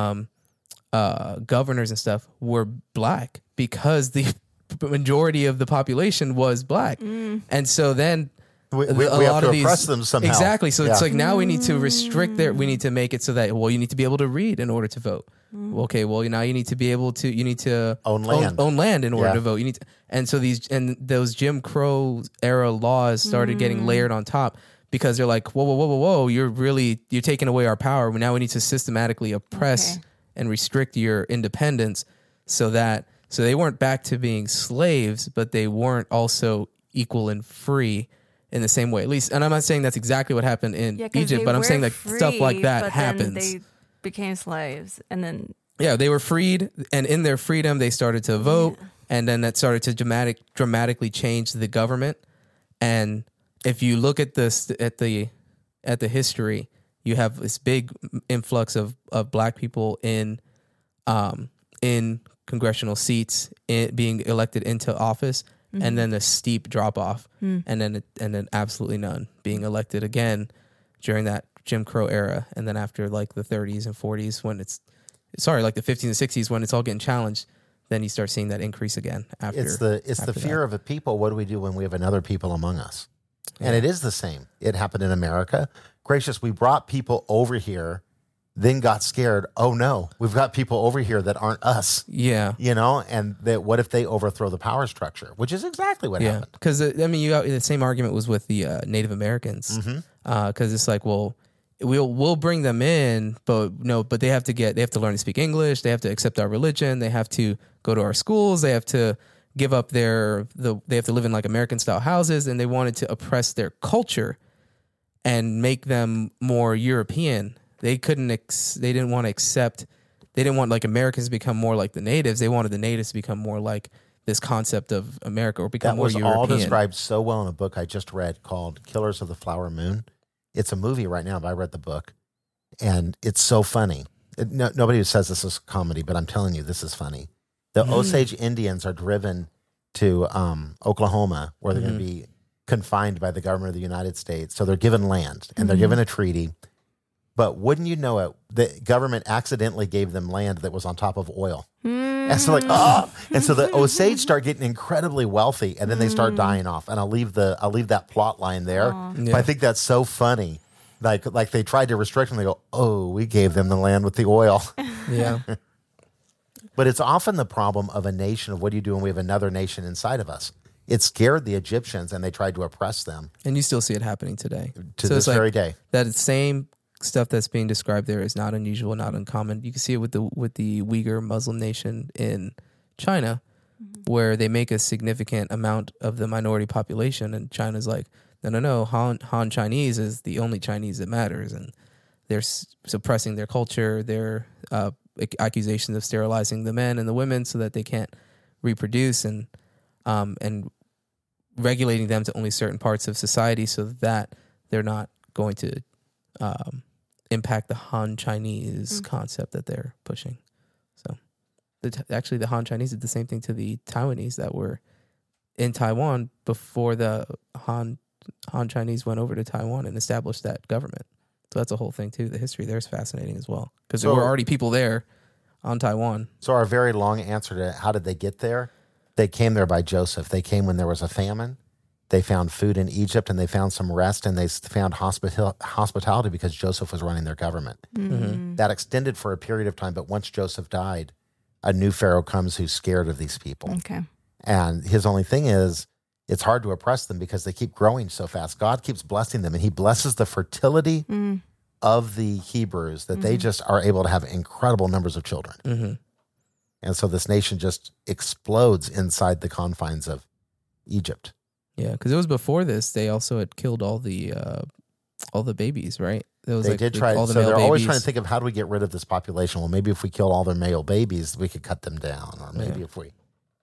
[SPEAKER 1] governors and stuff, were black because the majority of the population was black. And so then
[SPEAKER 3] we have to oppress them somehow.
[SPEAKER 1] Exactly. So it's like now we need to restrict we need to make it so that, well, you need to be able to read in order to vote. Okay, well, now you need to be able to, you need to own land in order to vote. You need to, and so those Jim Crow era laws started getting layered on top, because they're like, whoa, you're taking away our power. Now we need to systematically oppress and restrict your independence, so they weren't back to being slaves, but they weren't also equal and free in the same way, at least. And I'm not saying that's exactly what happened in Egypt, but I'm saying like stuff like that happens.
[SPEAKER 4] They became slaves, and then
[SPEAKER 1] they were freed, and in their freedom they started to vote, and then that started to dramatically change the government. And if you look at this at the history, you have this big influx of black people in congressional seats, being elected into office. And then a steep drop off, and then absolutely none being elected again during that Jim Crow era. And then after like the 30s and 40s, when like the 50s and 60s, when it's all getting challenged, then you start seeing that increase again. It's
[SPEAKER 3] the fear of a people. What do we do when we have another people among us? And it is the same. It happened in America. Gracious, we brought people over here, then got scared. Oh no, we've got people over here that aren't us.
[SPEAKER 1] Yeah.
[SPEAKER 3] And what if they overthrow the power structure, which is exactly what happened.
[SPEAKER 1] Because you got the same argument was with the Native Americans. Because it's like, well, we'll bring them in, but they have to learn to speak English. They have to accept our religion. They have to go to our schools. They have to give up they have to live in like American style houses, and they wanted to oppress their culture and make them more European. They didn't want like Americans to become more like the natives. They wanted the natives to become more like this concept of America, or become more European. That was all described
[SPEAKER 3] so well in a book I just read called Killers of the Flower Moon. It's a movie right now, but I read the book, and it's so funny. Nobody says this is comedy, but I'm telling you, this is funny. The Osage Indians are driven to Oklahoma, where they're going to be confined by the government of the United States. So they're given land, and they're given a treaty. But wouldn't you know it, the government accidentally gave them land that was on top of oil. And so and so the Osage start getting incredibly wealthy, and then they start dying off. And I'll leave that plot line there. But I think that's so funny. Like they tried to restrict them. They go, oh, we gave them the land with the oil.
[SPEAKER 1] Yeah.
[SPEAKER 3] But it's often the problem of a nation of what do you do when we have another nation inside of us? It scared the Egyptians, and they tried to oppress them.
[SPEAKER 1] And you still see it happening today.
[SPEAKER 3] To this very day.
[SPEAKER 1] That same stuff that's being described there is not unusual, not uncommon. You can see it with the Uyghur Muslim nation in China, where they make a significant amount of the minority population, and China's like, no, Han Chinese is the only Chinese that matters, and they're suppressing their culture, their accusations of sterilizing the men and the women so that they can't reproduce, and regulating them to only certain parts of society so that they're not going to impact the Han Chinese concept that they're pushing. So actually the Han Chinese did the same thing to the Taiwanese that were in Taiwan before the Han Chinese went over to Taiwan and established that government. So that's a whole thing too. The history there is fascinating as well, because there were already people there on Taiwan.
[SPEAKER 3] So our very long answer to how did they get there? They came there by Joseph. They came when there was a famine, They found food in Egypt, and they found some rest, and they found hospitality because Joseph was running their government.
[SPEAKER 2] Mm-hmm.
[SPEAKER 3] That extended for a period of time, but once Joseph died, a new Pharaoh comes who's scared of these people.
[SPEAKER 2] Okay.
[SPEAKER 3] And his only thing is, it's hard to oppress them because they keep growing so fast. God keeps blessing them, and he blesses the fertility of the Hebrews that they just are able to have incredible numbers of children.
[SPEAKER 1] Mm-hmm.
[SPEAKER 3] And so this nation just explodes inside the confines of Egypt.
[SPEAKER 1] Yeah, because it was before this. They also had killed all the babies, right?
[SPEAKER 3] They did try.
[SPEAKER 1] all the
[SPEAKER 3] So
[SPEAKER 1] male
[SPEAKER 3] they're always
[SPEAKER 1] babies.
[SPEAKER 3] trying to think of how do we get rid of this population? Well, maybe if we kill all their male babies, we could cut them down. Or maybe if we,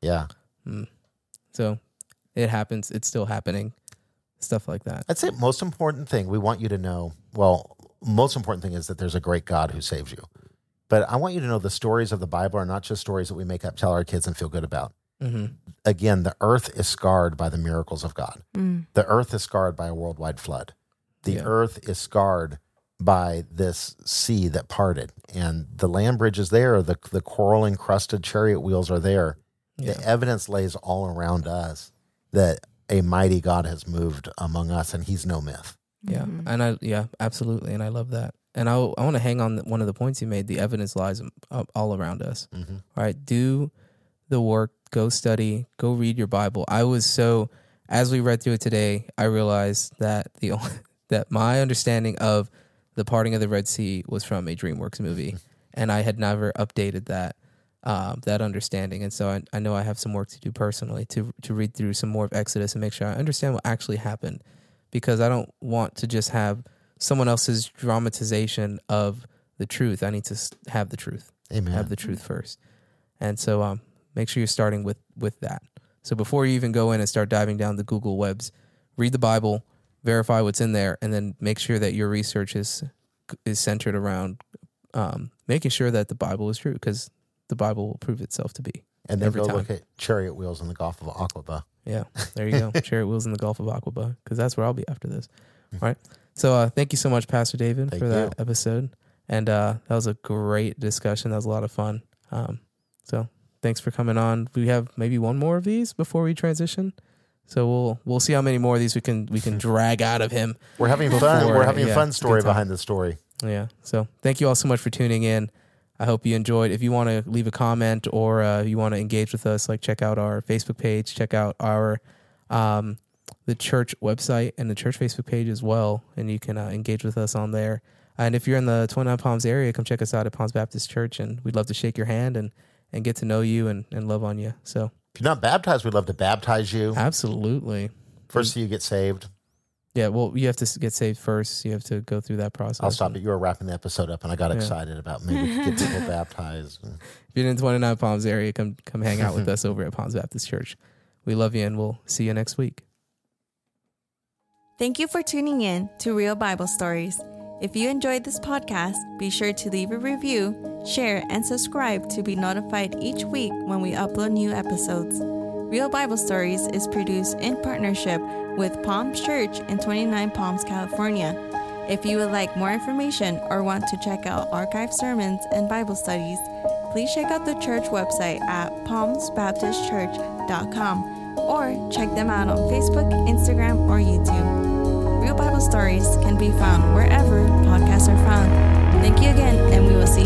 [SPEAKER 1] So it happens. It's still happening. Stuff like that.
[SPEAKER 3] I'd say most important thing we want you to know, well, most important thing is that there's a great God who saves you. But I want you to know the stories of the Bible are not just stories that we make up, tell our kids, and feel good about.
[SPEAKER 1] Mm-hmm.
[SPEAKER 3] Again, the earth is scarred by the miracles of God. The earth is scarred by a worldwide flood. The earth is scarred by this sea that parted. And the land bridge is there. The coral-encrusted chariot wheels are there.
[SPEAKER 1] Yeah.
[SPEAKER 3] The evidence lays all around us that a mighty God has moved among us, and he's no myth.
[SPEAKER 1] Yeah, and absolutely, and I love that. And I want to hang on one of the points you made. The evidence lies all around us.
[SPEAKER 3] Mm-hmm.
[SPEAKER 1] All right, do the work. Go study. Go read your Bible. As we read through it today, I realized that that my understanding of the parting of the Red Sea was from a DreamWorks movie, and I had never updated that understanding. And so I know I have some work to do personally to read through some more of Exodus and make sure I understand what actually happened, because I don't want to just have someone else's dramatization of the truth. I need to have the truth.
[SPEAKER 3] Amen.
[SPEAKER 1] Have the truth first. And so make sure you're starting with that. So before you even go in and start diving down the Google webs, read the Bible, verify what's in there, and then make sure that your research is centered around making sure that the Bible is true, because the Bible will prove itself to be.
[SPEAKER 3] And then
[SPEAKER 1] every
[SPEAKER 3] go
[SPEAKER 1] time.
[SPEAKER 3] look at chariot wheels in the Gulf of Aqaba.
[SPEAKER 1] Yeah, there you go. Chariot wheels in the Gulf of Aqaba, because that's where I'll be after this. All right. So thank you so much, Pastor David,
[SPEAKER 3] Thank
[SPEAKER 1] for
[SPEAKER 3] you.
[SPEAKER 1] that episode. And that was a great discussion. That was a lot of fun. So thanks for coming on. We have maybe one more of these before we transition. So we'll see how many more of these we can drag out of him.
[SPEAKER 3] We're having fun. We're having a fun
[SPEAKER 1] it's a
[SPEAKER 3] story
[SPEAKER 1] good time.
[SPEAKER 3] behind the story.
[SPEAKER 1] Yeah. So thank you all so much for tuning in. I hope you enjoyed. If you want to leave a comment or you want to engage with us, like check out our Facebook page, check out our the church website and the church Facebook page as well, and you can engage with us on there. And if you're in the 29 Palms area, come check us out at Palms Baptist Church, and we'd love to shake your hand and get to know you and love on you. So
[SPEAKER 3] If you're not baptized, we'd love to baptize you.
[SPEAKER 1] absolutely.
[SPEAKER 3] First, you get saved.
[SPEAKER 1] Yeah, well, you have to get saved first. You have to go through that process.
[SPEAKER 3] I'll stop it. You were wrapping the episode up, and I got excited about maybe we could get people baptized.
[SPEAKER 1] If you're in the 29 Palms area, come hang out with us over at Palms Baptist Church. We love you, and we'll see you next week.
[SPEAKER 2] Thank you for tuning in to Real Bible Stories. If you enjoyed this podcast, be sure to leave a review, share, and subscribe to be notified each week when we upload new episodes. Real Bible Stories is produced in partnership with Palms Church in 29 Palms, California. If you would like more information or want to check out archived sermons and Bible studies, please check out the church website at palmsbaptistchurch.com or check them out on Facebook, Instagram, or YouTube. Real Bible Stories can be found wherever podcasts are found. Thank you again, and we will see